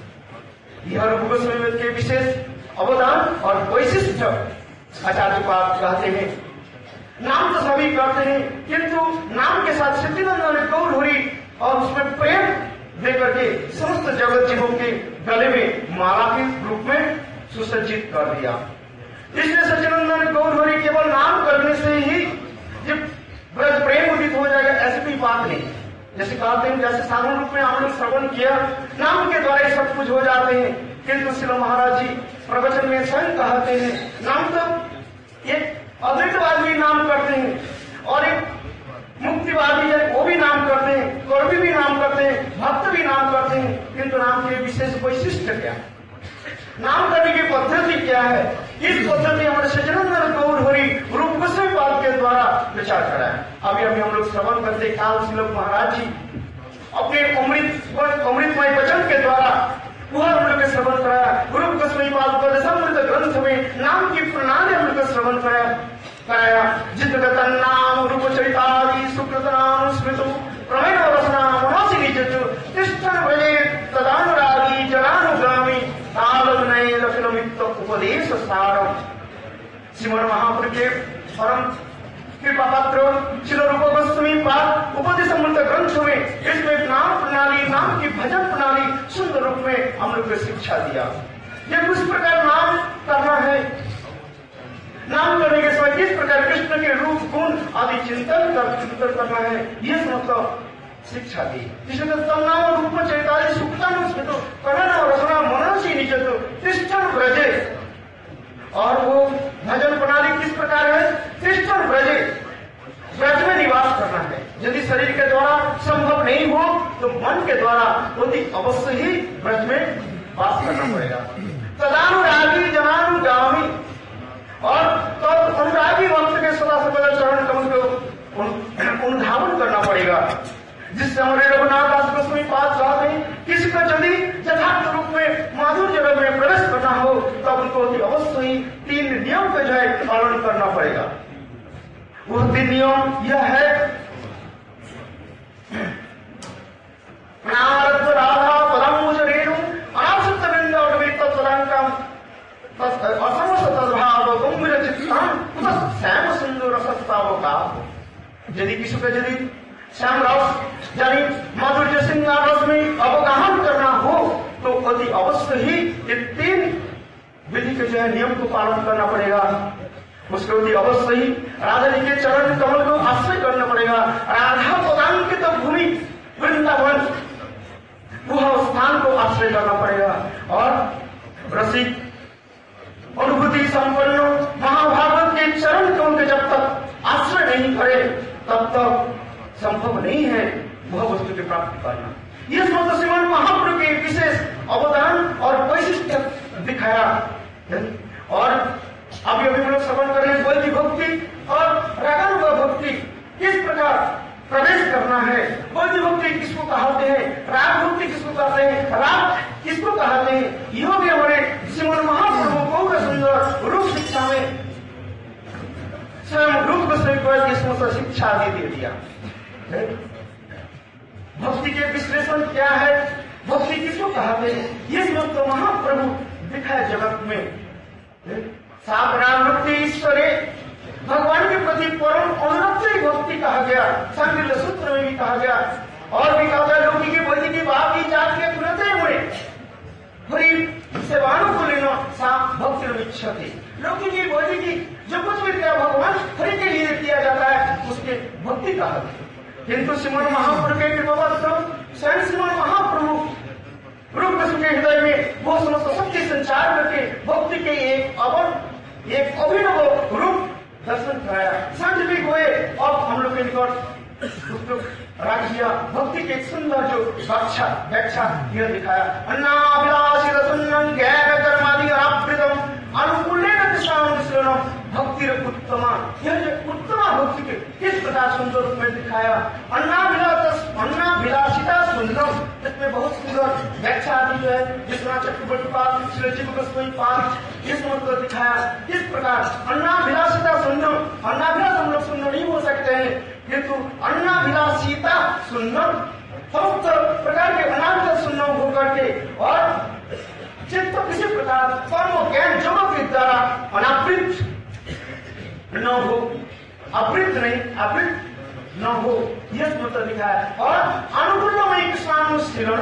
यह रूप गोस्वामी के विशेष अवदान और वैशिष्ट आचार्य पाद कहते हैं। नाम तो सभी करते हैं किंतु नाम के साथ सिद्धिनंदन गौर हरि और उसमें प्रेम देकर के समस्त जगत जीवों के गले में माला के रूप में सुसज्जित कर दिया। इसलिए सच्चिदानंद गौर हरि केवल नाम करने से ही जब ब्रज प्रेम उदित हो जाएगा ऐसी कोई बात नहीं। जैसे कहते हैं जैसे साधारण रूप में हमने श्रवण किया नाम के द्वारा सब कुछ हो जाते हैं, किंतु श्री महाराज जी प्रवचन में स्वयं कहते हैं नाम तो एक अद्वैतवादी नाम करते हैं और एक मुक्तिवादी है वो भी नाम करते हैं, कौरवी भी नाम करते हैं, भक्त भी नाम करते हैं, किंतु नाम के विशेष वैशिष्ट क्या है, नाम करने की पद्धति क्या है, इस पद्धति हमारे सच्चिदानंद गौर हरि रूप गोस्वामी पाद के द्वारा विचार कराया। अभी हम लोग श्रवण करते काल श्री महाराज जी अपने अमृतमय वचन के द्वारा वह हम लोग श्रवण कराया। रूप गोस्वामी पाद ग्रंथ में नाम की प्रणाली हम लोग श्रवण कराया। जितगत नाम रूप चरितादि सुकृत नाम स्मृत प्रमेय रसना मनोसी निजतु तिष्ठन भजे तदानुरागी जनानुगामी तालग्नय लखनमित्त उपदेश सारम। श्रीमद महाप्रभु के परम कृपा पात्र श्री रूप गोस्वामी पाद उपदेश अमृत ग्रंथ में इसमें नाम प्रणाली नाम की भजन प्रणाली सुंदर रूप में हम लोग को शिक्षा दिया। ये किस प्रकार नाम करना है, नाम करने के समय किस प्रकार कृष्ण के रूप गुण आदि चिंतन करना है, ये समस्त शिक्षा दी। इसलिए तन्नाम रूप चैताली सुक्तन स्मृत करण रसना मनसी निजतु तिष्ठन व्रजे और वो भजन प्रणाली किस प्रकार है? कृष्ण ब्रज में निवास करना है। यदि शरीर के द्वारा संभव नहीं हो तो मन के द्वारा अति अवश्य ही ब्रज में वास करना पड़ेगा। तदानुरागी जनानुगामी, और तब अनुरागी वक्त के सदा सर्वदा चरण कमल को अनुधावन करना पड़ेगा। जिससे हमारे रघुनाथ दास गोस्वामी पाद कहते हैं, किसी को यदि यथार्थ रूप में माधुर्य जगत में प्रवेश करना हो तब उनको अवश्य ही 3 नियम का जो है पालन करना पड़ेगा। वो 3 नियम यह है, राधा पदम रेणु अनासक्त वृंद और श्याम सुंदर रसस्तावका। यदि किसी को यदि श्याम रस यानी माधुर्य श्रृंगार रस में अवगाहन करना हो तो अति अवश्य ही ये 3 विधि के जो है नियम को पालन करना पड़ेगा। उसके अति अवश्य ही राधा जी के चरण कमल को आश्रय करना पड़ेगा। राधा पदांकित भूमि वृंदावन वह स्थान को आश्रय करना पड़ेगा। और रसिक अनुभूति संपन्न महाभारत के चरण कमल के जब तक आश्रय नहीं करे तब तक संभव नहीं है वह वस्तु की प्राप्ति करना। ये समस्त श्रीमन महाप्रभु के विशेष अवदान और वैशिष्ट दिखाया। और अभी हम लोग श्रवण कर रहे हैं वैदिक भक्ति और रागानुग भक्ति किस प्रकार प्रवेश करना है। वैदिक भक्ति किसको कहते हैं, राग भक्ति किसको कहते हैं, राग किसको कहते हैं, यह भी हमारे श्रीमन महाप्रभु को सुंदर रूप शिक्षा में स्वयं रूप को शिक्षा दे दिया। भक्ति के विश्लेषण क्या है, भक्ति किसको कहते हैं, ये समस्त महाप्रभु दिखाए जगत में। सावरान भक्ति ईश्वरे, भगवान के प्रति परम अनुरक्त भक्ति कहा गया, सांख्य सूत्र में भी कहा गया। और भी कहा गया लोकी की वैदिक की बात की जात के तुरंत हुए हरि सेवानु को लेना सा भक्ति इच्छति। लोकी की वैदिक की जो कुछ भी किया भगवान हरि के लिए किया जाता है उसके भक्ति कहा गया। किंतु श्रीमन महाप्रभु के कृपावश स्वयं श्रीमन महाप्रभु रूप के हृदय में वो समस्त शक्ति संचार करके भक्ति के एक अभिनव रूप दर्शन कराया। साइंटिफिक हुए और हम लोग के निकट राग दिया भक्ति के एक सुंदर जो व्याख्या यह दिखाया। अन्नाभिलाषी रसुन्नम ज्ञान कर्मादि अनावृतम अनुकूलेन कृष्णानुशीलनम भक्ति उत्तमा। यह जो उत्तमा भक्ति के किस प्रकार सुंदर रूप में दिखाया। अन्नाभिलाषिता सुंदरम, इसमें बहुत सुंदर व्याख्या आदि जो है विश्वनाथ चक्रवर्ती पाद श्री जीव गोस्वामी पाद ये समझकर दिखाया। किस प्रकार अन्नाभिलाषिता सुंदरम, अन्नाभिलाष हम लोग सुंदर नहीं हो सकते हैं किंतु अन्नाभिलाषिता सुंदर समस्त प्रकार के अनाभिलाष सुंदर होकर के और चित्त किसी प्रकार कर्म ज्ञान जगत के द्वारा अनावृत न हो, आवृत नहीं आवृत न हो, यह मतलब दिखाया। और अनुकूलमयी कृष्णानुशीलन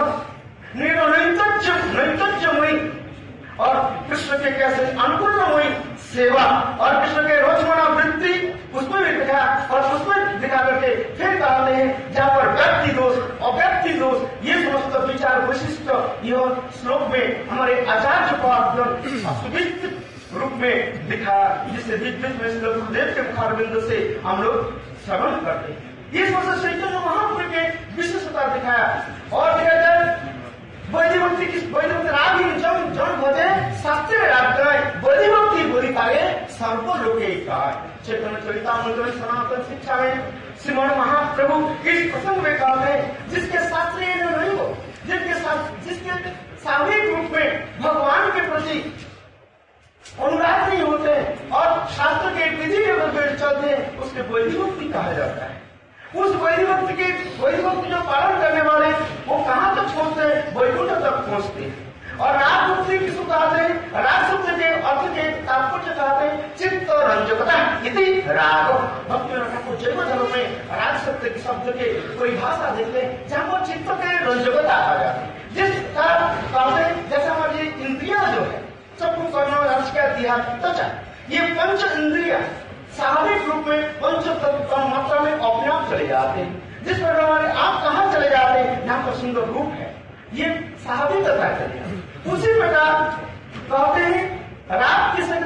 नैतज्यमयी और कृष्ण के कैसे अनुकूलमयी सेवा और कृष्ण के रोजमर्रा वृत्ति उसमें भी दिखा और उसमें दिखा करके फिर कहते हैं जहां पर व्यक्ति दोष अव्यक्ति दोष ये समस्त विचार वैशिष्ट यह श्लोक में हमारे आचार्य को सुविस्तृत रूप में दिखाया, जिससे बीच बीच में गुरुदेव के मुखारबिंद से हम लोग श्रवण करते हैं। ये समस्त चैतन्य महाप्रभु के विशेषता दिखाया। और दिखाया जाए वैदिक भक्ति की वैदिक भक्ति राग ही जन भजे शास्त्रीय राग कराए वैदिक भक्ति बोली तारे सर्व लोके काय। चैतन्य चरितामृत में सनातन शिक्षा में श्रीमन महाप्रभु इस प्रसंग में कहते हैं जिसके शास्त्रीय नहीं हो, जिसके सामूहिक रूप में भगवान के प्रति अनुराग नहीं होते और शास्त्र के विधि अगर चलते हैं उसके वैदिक भक्ति कहा जाता है। उस वैदिक भक्ति जो पालन करने वाले वो कहाँ तक पहुंचते हैं, वैकुंठ तक पहुंचते हैं। और राग भक्ति किसको कहते हैं, राग शब्द के अर्थ के तात्पर्य कहते हैं चित्त रंजकता इति राग। भक्ति ठाकुर जन्म धर्म में राग शब्द के शब्द के कोई भाषा देखते हैं जहाँ पर चित्त के रंजकता आ जाती है। जिस कहते हैं जैसे हमारी इंद्रिया जो है चक्षु कर्म नासिका ध्यान त्वचा ये पंच इंद्रिया स्वाभाविक रूप में पंच तत्व मात्रा में अपने आप चले जाते हैं। जिस प्रकार हमारे आप कहाँ चले जाते हैं यहाँ पर सुंदर रूप है ये स्वाभाविक चले जाते। उसी प्रकार कहते हैं राग किसे कहते हैं,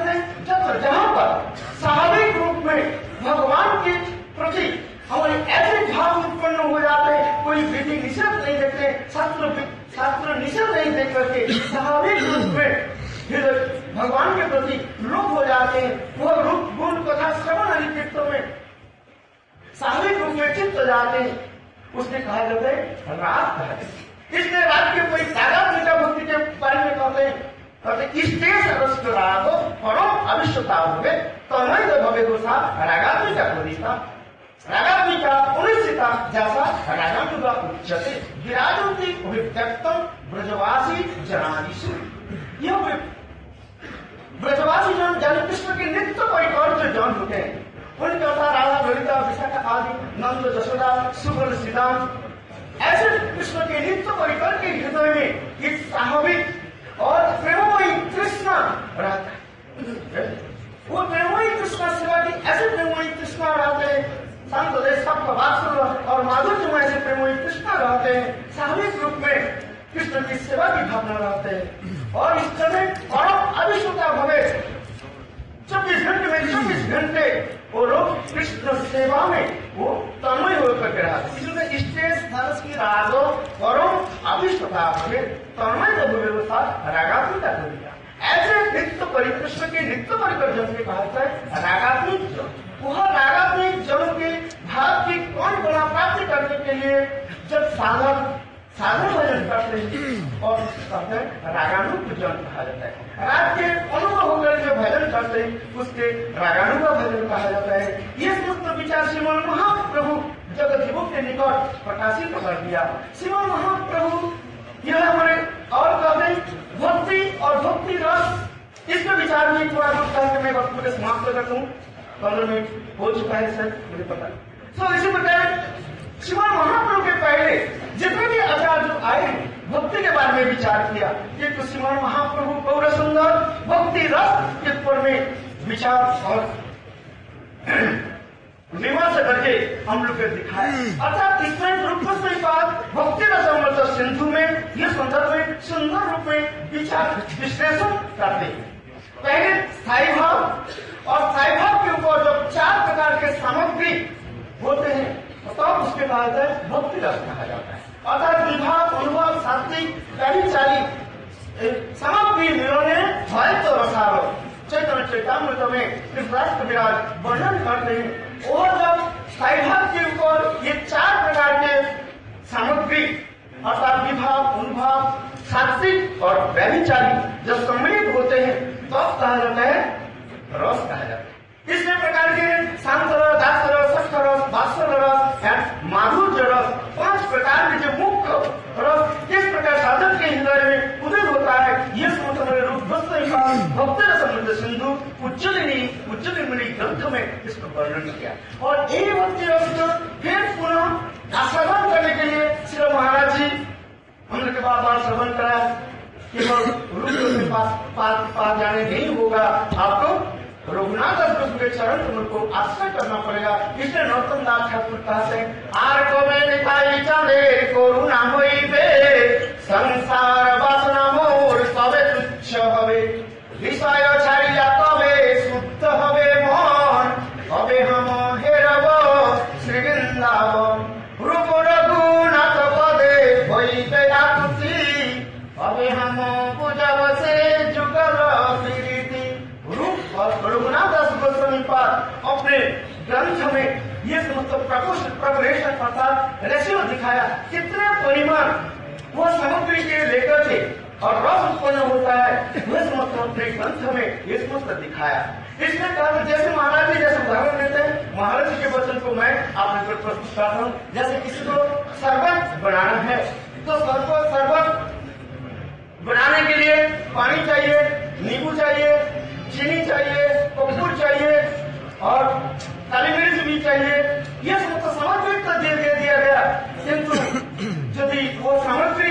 जहां पर स्वाभाविक रूप में भगवान के प्रति हमारे ऐसे भाव उत्पन्न हो जाते हैं, कोई विधि निषेध नहीं देखते, शास्त्र निषेध नहीं देख करके स्वाभाविक रूप में भगवान के प्रति लोग हो जाते हैं। वह रूप गुण कथा श्रवण आदि कीर्तन में स्वाभाविक रूप में चित्त हो जाते हैं। उसने कहा जाता है राग कहा जाता है। इसलिए राग के कोई तादाद मीठा भक्ति के बारे में कहते हैं इष्टेश रस रागो परम अविश्वता हुए तन्मय भवे गोसा रागात्मिका प्रदिता रागात्मिका उन्नीसिता जैसा रागात्मिका उच्चते विराजन्ति अभिव्यक्तम ब्रजवासी जनादिषु। यह ब्रजवासी जन जन कृष्ण के नित्य परिकर जो जन होते हैं उनके अर्थात राधा ललिता विशाखा आदि नंद जशोदा सुबल श्रीराम ऐसे कृष्ण के नित्य परिकर के हृदय में एक स्वाभाविक और प्रेममयी कृष्ण रहता है। वो प्रेममयी कृष्ण सेवा की ऐसे प्रेममयी कृष्ण रहते हैं, संत देशभक्त वात्सल्य और माधुर्यमय ऐसे प्रेममयी कृष्ण रहते हैं। स्वाभाविक रूप में कृष्ण की सेवा की भावना रहते हैं और इस समय परम अविश्वता भवे 24 घंटे में 24 घंटे वो लोग कृष्ण सेवा में वो तन्मय होकर के रहते हैं। इसलिए स्टेज धर्ष की रागो परम अविश्वता भवे तन्मय व्यवस्था रागात्मिका कर दिया। ऐसे नित्य परिकृष्ण के नित्य परिकर जन के कहा जाता है रागात्मिक जन। वह रागात्मिक जन के भाव की कौन गुणा प्राप्ति करने के लिए जब साधन भजन करते हैं और कहते हैं रागानुग जन कहा जाता है। राग के अनुभव होकर जो भजन करते हैं उसके रागानुग भजन कहा जाता है। ये समस्त विचार श्रीमन महाप्रभु जगत जीवों के निकट प्रकाशित कर दिया। श्रीमन महाप्रभु यह हमारे और कहते हैं भक्ति और भक्ति रस, इसके विचार में थोड़ा बहुत करके मैं वक्त में समाप्त करता हूँ। 15 मिनट हो चुका है सर, मुझे पता है। इसी प्रकार श्रीमन महाप्रभु के पहले जितने भी आचार्य आए भक्ति के बारे में विचार किया, ये तो श्रीमन महाप्रभु गौर सुंदर भक्ति रस के ऊपर में विचार और विमर्श करके हम लोग दिखाए। अर्थात इसमें रूप में बात भक्ति रस अमृत सिंधु में ये संदर्भ में सुंदर रूप में विचार विश्लेषण करते हैं। पहले स्थायी भाव और स्थायी भाव के ऊपर जो 4 प्रकार के सामग्री होते हैं तो उसके बाद भक्ति रस कहा जाता है। अर्थात विभाव अनुभव सात्विक चाली सामग्री मिलोने भय तो रसारो चैतन्य चैतामृत में कृष्णाष्ट विराज वर्णन करते हैं। और जब स्थायी भाव के ऊपर ये 4 प्रकार के सामग्री अर्थात विभाव अनुभव सात्विक और व्यभिचारी जब सम्मिलित होते हैं तब कहा जाता है रस कहा जाता है। इसमें प्रकार के शांत रस, दास रस, सख्त रस, वात्सल्य रस, माधुर्य रस, 5 प्रकार के जो मुख्य रस किस प्रकार साधक के हृदय में उदय होता है ये समझ रूप भक्ति रस अमृत सिंधु उज्जलिनी ग्रंथ में इसको वर्णन किया। और यही भक्ति रस फिर पुनः आश्रवण करने के लिए श्री महाराज जी हमने के बार श्रवण कराया केवल रूप के पास जाने नहीं होगा, आपको रघुनाथ दास के चरण कमल को आश्रय करना पड़ेगा। इसलिए नौतम दास ठाकुर कहते हैं आर को में दिखाई चले करुणा होइबे संसार वासना मोर तबे तुच्छ हवे विषय छाड़िया तबे शुद्ध हवे मन तबे हम हेरब श्री वृंदावन रूप रघुनाथ पदे होइबे आकुति तबे हम बुझब से जुगल प्रीति। रूप और रघुनाथ दास गोस्वामी पाद अपने ग्रंथ में ये समस्त प्रपरेशन अर्थात रेशियो दिखाया कितने परिमाण वो सामग्री के लेकर थे और रस उत्पन्न होता है वह समस्त अपने ग्रंथ में ये समस्त दिखाया। इसमें कहा जैसे महाराज जी जैसे उदाहरण देते हैं, महाराज जी के वचन को मैं आपने प्रस्तुत करता हूँ। जैसे किसी को शरबत बनाना है तो शरबत बनाने के लिए पानी चाहिए, नींबू चाहिए, चीनी चाहिए, कपूर चाहिए और काली मिर्च भी चाहिए। यह समस्त सामग्री तो दे दिया गया, किंतु यदि वो सामग्री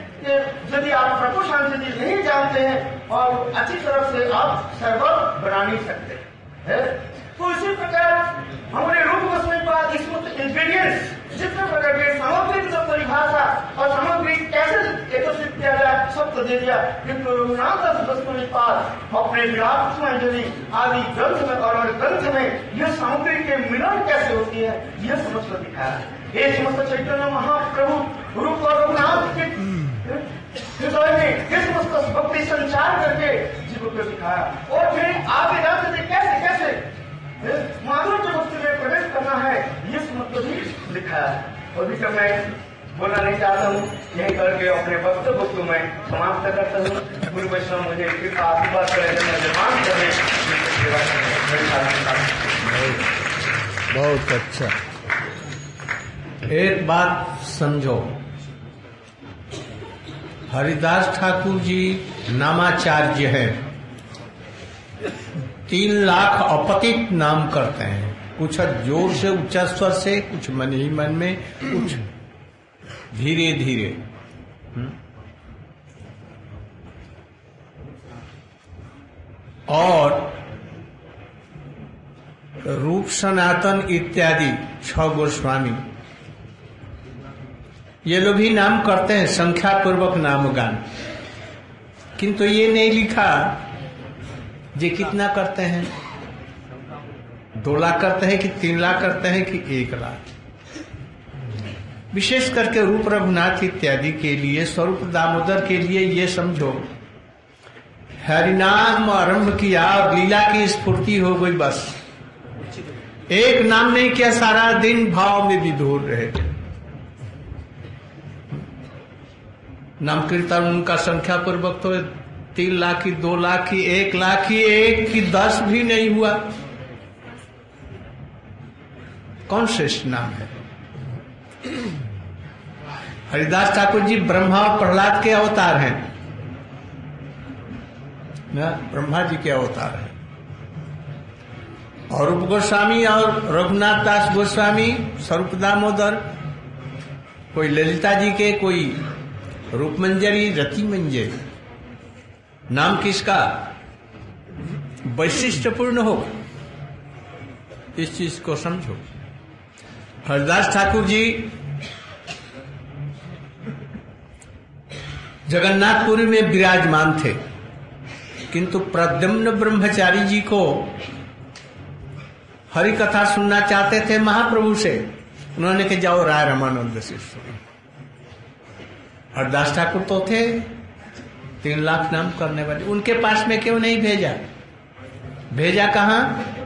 यदि आप प्रभु शांति नहीं जानते हैं और अच्छी तरह से आप शरबत बना नहीं सकते है। तो इसी प्रकार हमारे रूप गोस्वामी पाद इसमें इंग्रेडिएंट्स जितने प्रकार के सामग्री की सब परिभाषा और सामग्री कैसे एकत्रित किया जाए सबको दे दिया। किंतु रघुनाथ दास गोस्वामी पास अपने विलासमंजरी आदि ग्रंथ में और ग्रंथ में यह सामग्री के मिलन कैसे होती है यह समझ कर दिखाया। ये समस्त चैतन्य महाप्रभु रूप और रघुनाथ के हृदय में ये समस्त भक्ति संचार करके जीव को दिखाया। और फिर आगे जाते थे कैसे कैसे मानव जगत में प्रवेश करना है ये समझ को भी दिखाया। और भी मैं बोलना नहीं चाहता हूँ, यही करके अपने वक्तव्य को मैं समाप्त करता हूँ। गुरु वैष्णव मुझे कृपा आशीर्वाद करें, निर्माण करें, सेवा करें। बहुत अच्छा। एक बात समझो, हरिदास ठाकुर जी नामाचार्य हैं, 3 लाख अपतित नाम करते हैं, कुछ जोर से उच्च स्वर से, कुछ मन ही मन में, कुछ धीरे धीरे। और रूप सनातन इत्यादि 6 गोस्वामी ये लोग भी नाम करते हैं, संख्या पूर्वक नामगान, किंतु ये नहीं लिखा जे कितना करते हैं, 2 लाख करते हैं कि 3 लाख करते हैं कि 1 लाख। विशेष करके रूप रघुनाथ इत्यादि के लिए, स्वरूप दामोदर के लिए ये समझो, हरिनाम आरंभ किया और लीला की स्फूर्ति हो गई, बस एक नाम नहीं किया, सारा दिन भाव में विधुर रहे। नाम कीर्तन उनका संख्या पूर्वक तो 3 लाख की, 2 लाख की, 1 लाख की, 1 की 10 भी नहीं हुआ। कौन श्रेष्ठ नाम है? हरिदास ठाकुर जी ब्रह्मा और प्रहलाद के अवतार हैं ना, ब्रह्मा जी के अवतार हैं। और रूप गोस्वामी और रघुनाथ दास गोस्वामी, स्वरूप दामोदर, कोई ललिता जी के, कोई रूप मंजरी, रति मंजरी। नाम किसका वैशिष्टपूर्ण होगा, इस चीज को समझो। हरिदास ठाकुर जी जगन्नाथपुरी में विराजमान थे, किंतु प्रद्युम्न ब्रह्मचारी जी को हरि कथा सुनना चाहते थे महाप्रभु से। उन्होंने कहा जाओ राय रामानंद से सुनो। हरिदास ठाकुर तो थे 3 लाख नाम करने वाले, उनके पास में क्यों नहीं भेजा? भेजा कहां?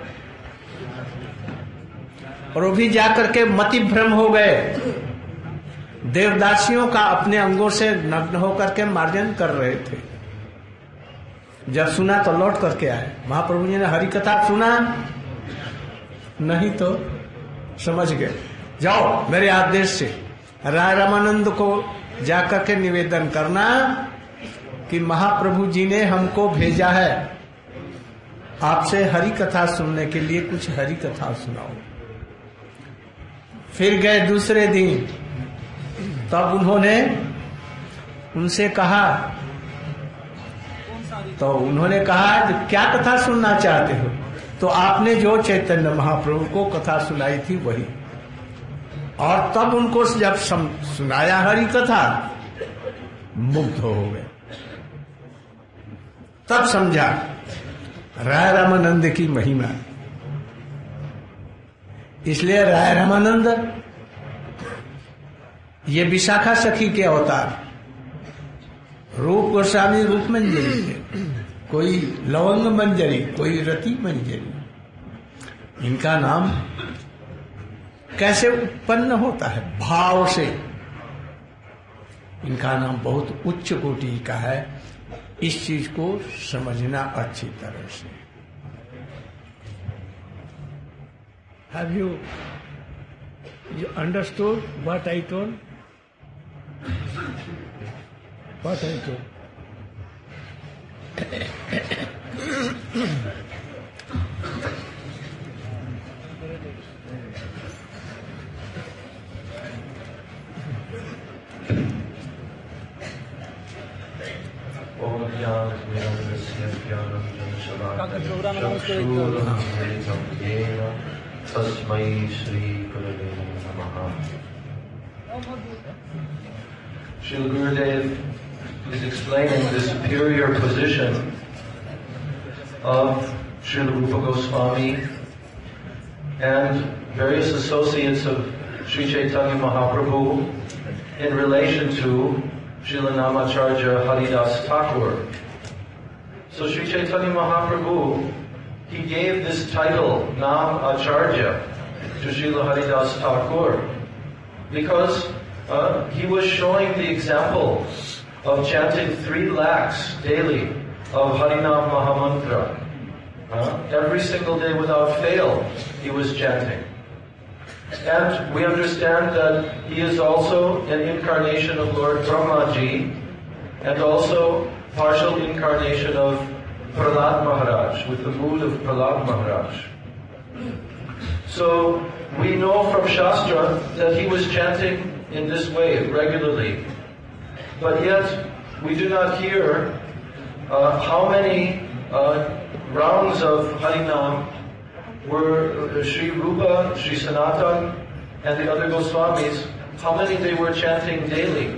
और वो भी जाकर के मति भ्रम हो गए, देवदासियों का अपने अंगों से नग्न होकर के मार्जन कर रहे थे। जब सुना तो लौट करके आए। महाप्रभु जी ने हरि कथा सुना नहीं तो समझ गए, जाओ मेरे आदेश से राय रामानंद को जाकर के निवेदन करना कि महाप्रभु जी ने हमको भेजा है आपसे हरि कथा सुनने के लिए, कुछ हरि कथा सुनाओ। फिर गए दूसरे दिन, तब उन्होंने उनसे कहा, तो उन्होंने कहा क्या कथा सुनना चाहते हो? तो आपने जो चैतन्य महाप्रभु को कथा सुनाई थी वही। और तब उनको जब सुनाया हरि कथा, मुग्ध हो गए। तब समझा राय रामानंद की महिमा। इसलिए राय रामानंद ये विशाखा सखी के अवतार, रूप गोस्वामी रूप मंजरी थे, कोई लवंग मंजरी, कोई रति मंजरी। इनका नाम कैसे उत्पन्न होता है? भाव से। इनका नाम बहुत उच्च कोटि का है, इस चीज को समझना अच्छी तरह से। Have you understood what I told? What I told? Tasmai Shri Gurave Namaha. Srila Gurudev is explaining the superior position of Srila Rupa Goswami and various associates of Sri Chaitanya Mahaprabhu in relation to Srila Namacharya Haridas Thakur. So Sri Chaitanya Mahaprabhu, he gave this title, Nam Acharya, to Srila Haridas Thakur because he was showing the example of chanting 3 lakhs daily of Harinam Mahamantra. Every single day without fail, he was chanting. And we understand that he is also an incarnation of Lord Brahmaji and also partial incarnation of Prahlad Maharaj, with the mood of Prahlad Maharaj. So we know from Shastra that he was chanting in this way regularly. But yet we do not hear how many rounds of Harinam were Sri Rupa, Sri Sanatan, and the other Goswamis, how many they were chanting daily.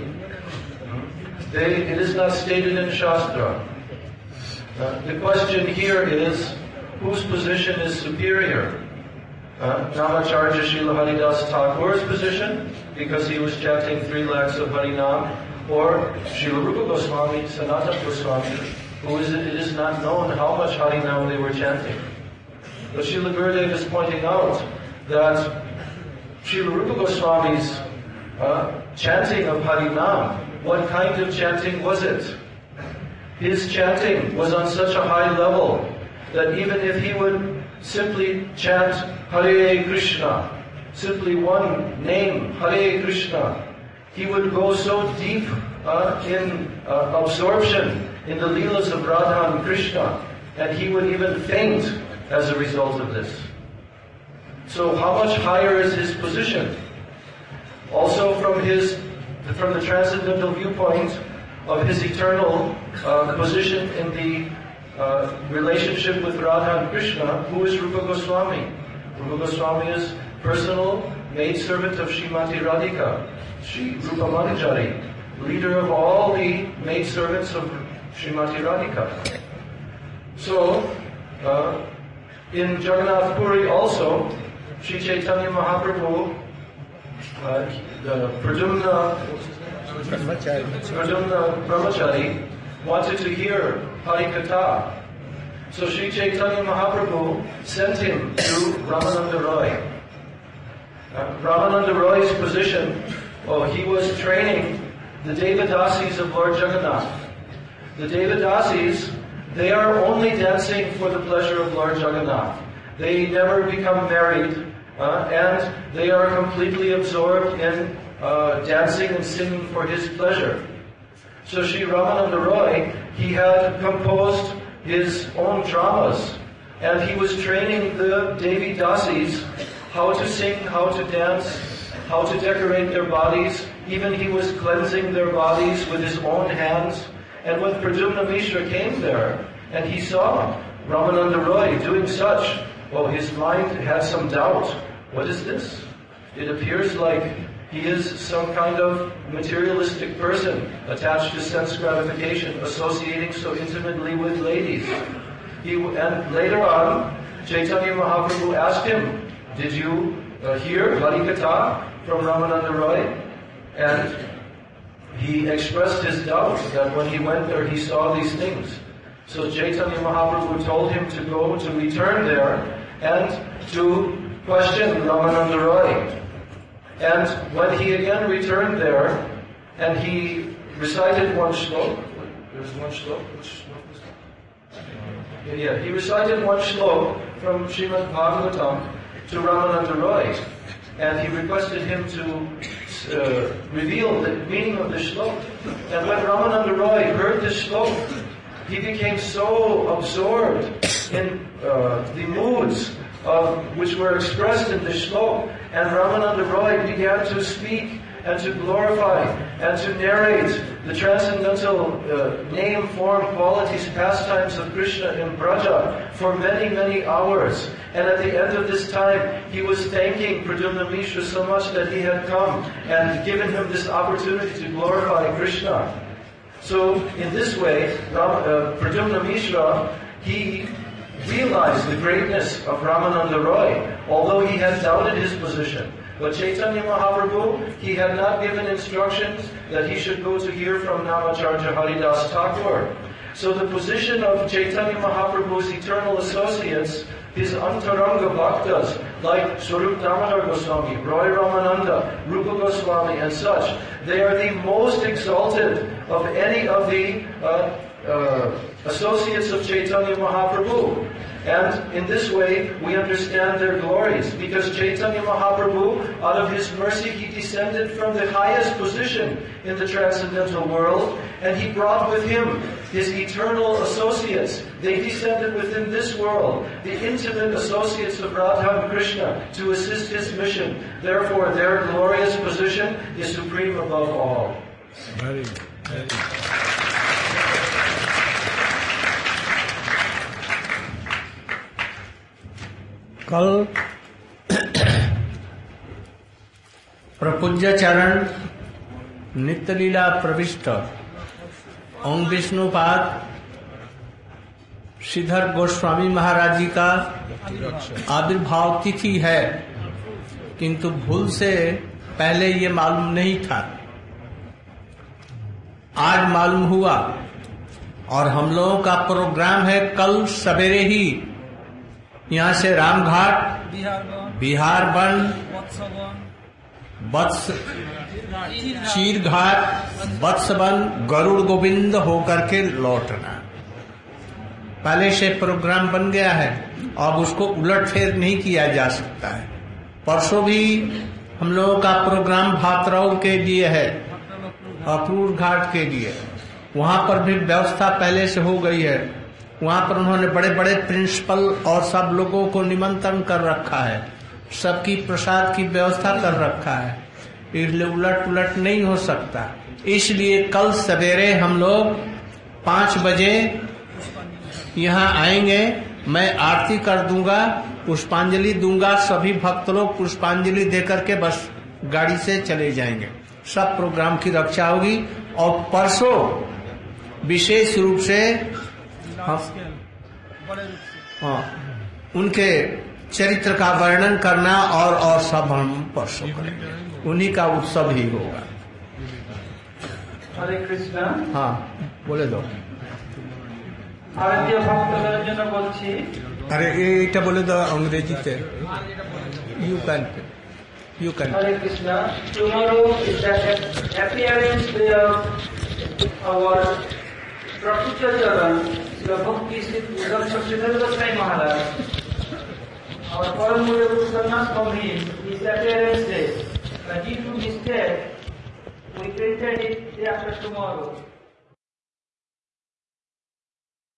It is not stated in Shastra. The question here is, whose position is superior? Namacharya Srila Haridas Thakur's position, because he was chanting 3 lakhs of Harinam, or Srila Rupa Goswami, Sanatana Goswami, it is not known how much Harinam they were chanting. But Srila Gurudev is pointing out that Srila Rupa Goswami's chanting of Harinam, what kind of chanting was it? His chanting was on such a high level that even if he would simply chant Hare Krishna, simply one name, Hare Krishna, he would go so deep in absorption in the Leelas of Radha and Krishna, and he would even faint as a result of this. So how much higher is his position? Also from the transcendental viewpoint of his eternal position in the relationship with Radha and Krishna, who is Rupa Goswami? Rupa Goswami is personal maidservant of Srimati Radhika, Sri Rupa Manjari, leader of all the maidservants of Srimati Radhika. So, in Jagannath Puri also, Sri Chaitanya Mahaprabhu, Pradyumna Brahmachari, wanted to hear Harikatha. So Sri Chaitanya Mahaprabhu sent him to Ramananda Roy. Ramananda Roy's position, he was training the Devadasis of Lord Jagannath. The Devadasis, they are only dancing for the pleasure of Lord Jagannath. They never become married, and they are completely absorbed in dancing and singing for his pleasure. So Sri Ramananda Roy, he had composed his own dramas, and he was training the Devi Dasis how to sing, how to dance, how to decorate their bodies. Even he was cleansing their bodies with his own hands. And when Pradyumna Mishra came there, and he saw Ramananda Roy doing such, his mind had some doubt. What is this? It appears like he is some kind of materialistic person attached to sense gratification, associating so intimately with ladies. And later on, Chaitanya Mahaprabhu asked him, did you hear Harikatha from Ramananda Roy? And he expressed his doubt that when he went there, he saw these things. So Chaitanya Mahaprabhu told him to go, to return there, and to question Ramananda Roy. And when he again returned there, and he recited one shlok, there's one shlok, which shlok is that? He recited one shlok from Srimad Bhagavatam to Ramananda Roy, and he requested him to reveal the meaning of the shlok. And when Ramananda Roy heard this shlok, he became so absorbed in the moods which were expressed in the shlok, and Ramananda Roy began to speak and to glorify and to narrate the transcendental name, form, qualities, pastimes of Krishna in Braja for many, many hours. And at the end of this time, he was thanking Pradyumna Mishra so much that he had come and given him this opportunity to glorify Krishna. So in this way, Pradyumna Mishra, he realized the greatness of Ramananda Roy, although he had doubted his position. But Chaitanya Mahaprabhu, he had not given instructions that he should go to hear from Namacharya Haridas Thakur. So the position of Chaitanya Mahaprabhu's eternal associates, his antaranga bhaktas, like Swarup Damodar Goswami, Roy Ramananda, Rupa Goswami, and such, they are the most exalted of any of the associates of Chaitanya Mahaprabhu. And in this way, we understand their glories, because Chaitanya Mahaprabhu, out of his mercy, he descended from the highest position in the transcendental world, and he brought with him his eternal associates. They descended within this world, the intimate associates of Radha and Krishna, to assist his mission. Therefore, their glorious position is supreme above all. Very, very. कल प्रपूज्य चरण नित्य लीला प्रविष्ट ओम विष्णुपाद श्रीधर गोस्वामी महाराज जी का आविर्भाव तिथि है, किंतु भूल से पहले ये मालूम नहीं था। आज मालूम हुआ और हम लोगों का प्रोग्राम है कल सवेरे ही यहाँ से रामघाट, बिहार वन, वत्स चीरघाट, वत्सवन, गरुड़ गोविंद होकर के लौटना। पहले से प्रोग्राम बन गया है, अब उसको उलट फेर नहीं किया जा सकता है। परसों भी हम लोगों का प्रोग्राम भातरौल के लिए है, अक्रूर घाट के लिए। वहां पर भी व्यवस्था पहले से हो गई है। वहां पर उन्होंने बड़े बड़े प्रिंसिपल और सब लोगों को निमंत्रण कर रखा है, सबकी प्रसाद की व्यवस्था कर रखा है, इसलिए उलट पुलट नहीं हो सकता। इसलिए कल सवेरे हम लोग 5 बजे यहाँ आएंगे। मैं आरती कर दूंगा, पुष्पांजलि दूंगा, सभी भक्त लोग पुष्पांजलि देकर के बस गाड़ी से चले जाएंगे। सब प्रोग्राम की रक्षा होगी। और परसों विशेष रूप से उनके चरित्र का वर्णन करना और सब हम परसों करेंगे। उन्हीं का उत्सव ही होगा। हरे कृष्णा। हाँ बोले दो। भारतीय भक्तদের জন্য বলছি। अरे এটা বলে দাও अंग्रेजीতে। You can. Hare Krishna. Tomorrow is the appearance day of our Prapuja Charan, the Bhakti Siddhar Satyendra Goswami Maharaj. Our Param Guru Sannyas from him is appearance day. But if you mistake, we printed it day after tomorrow.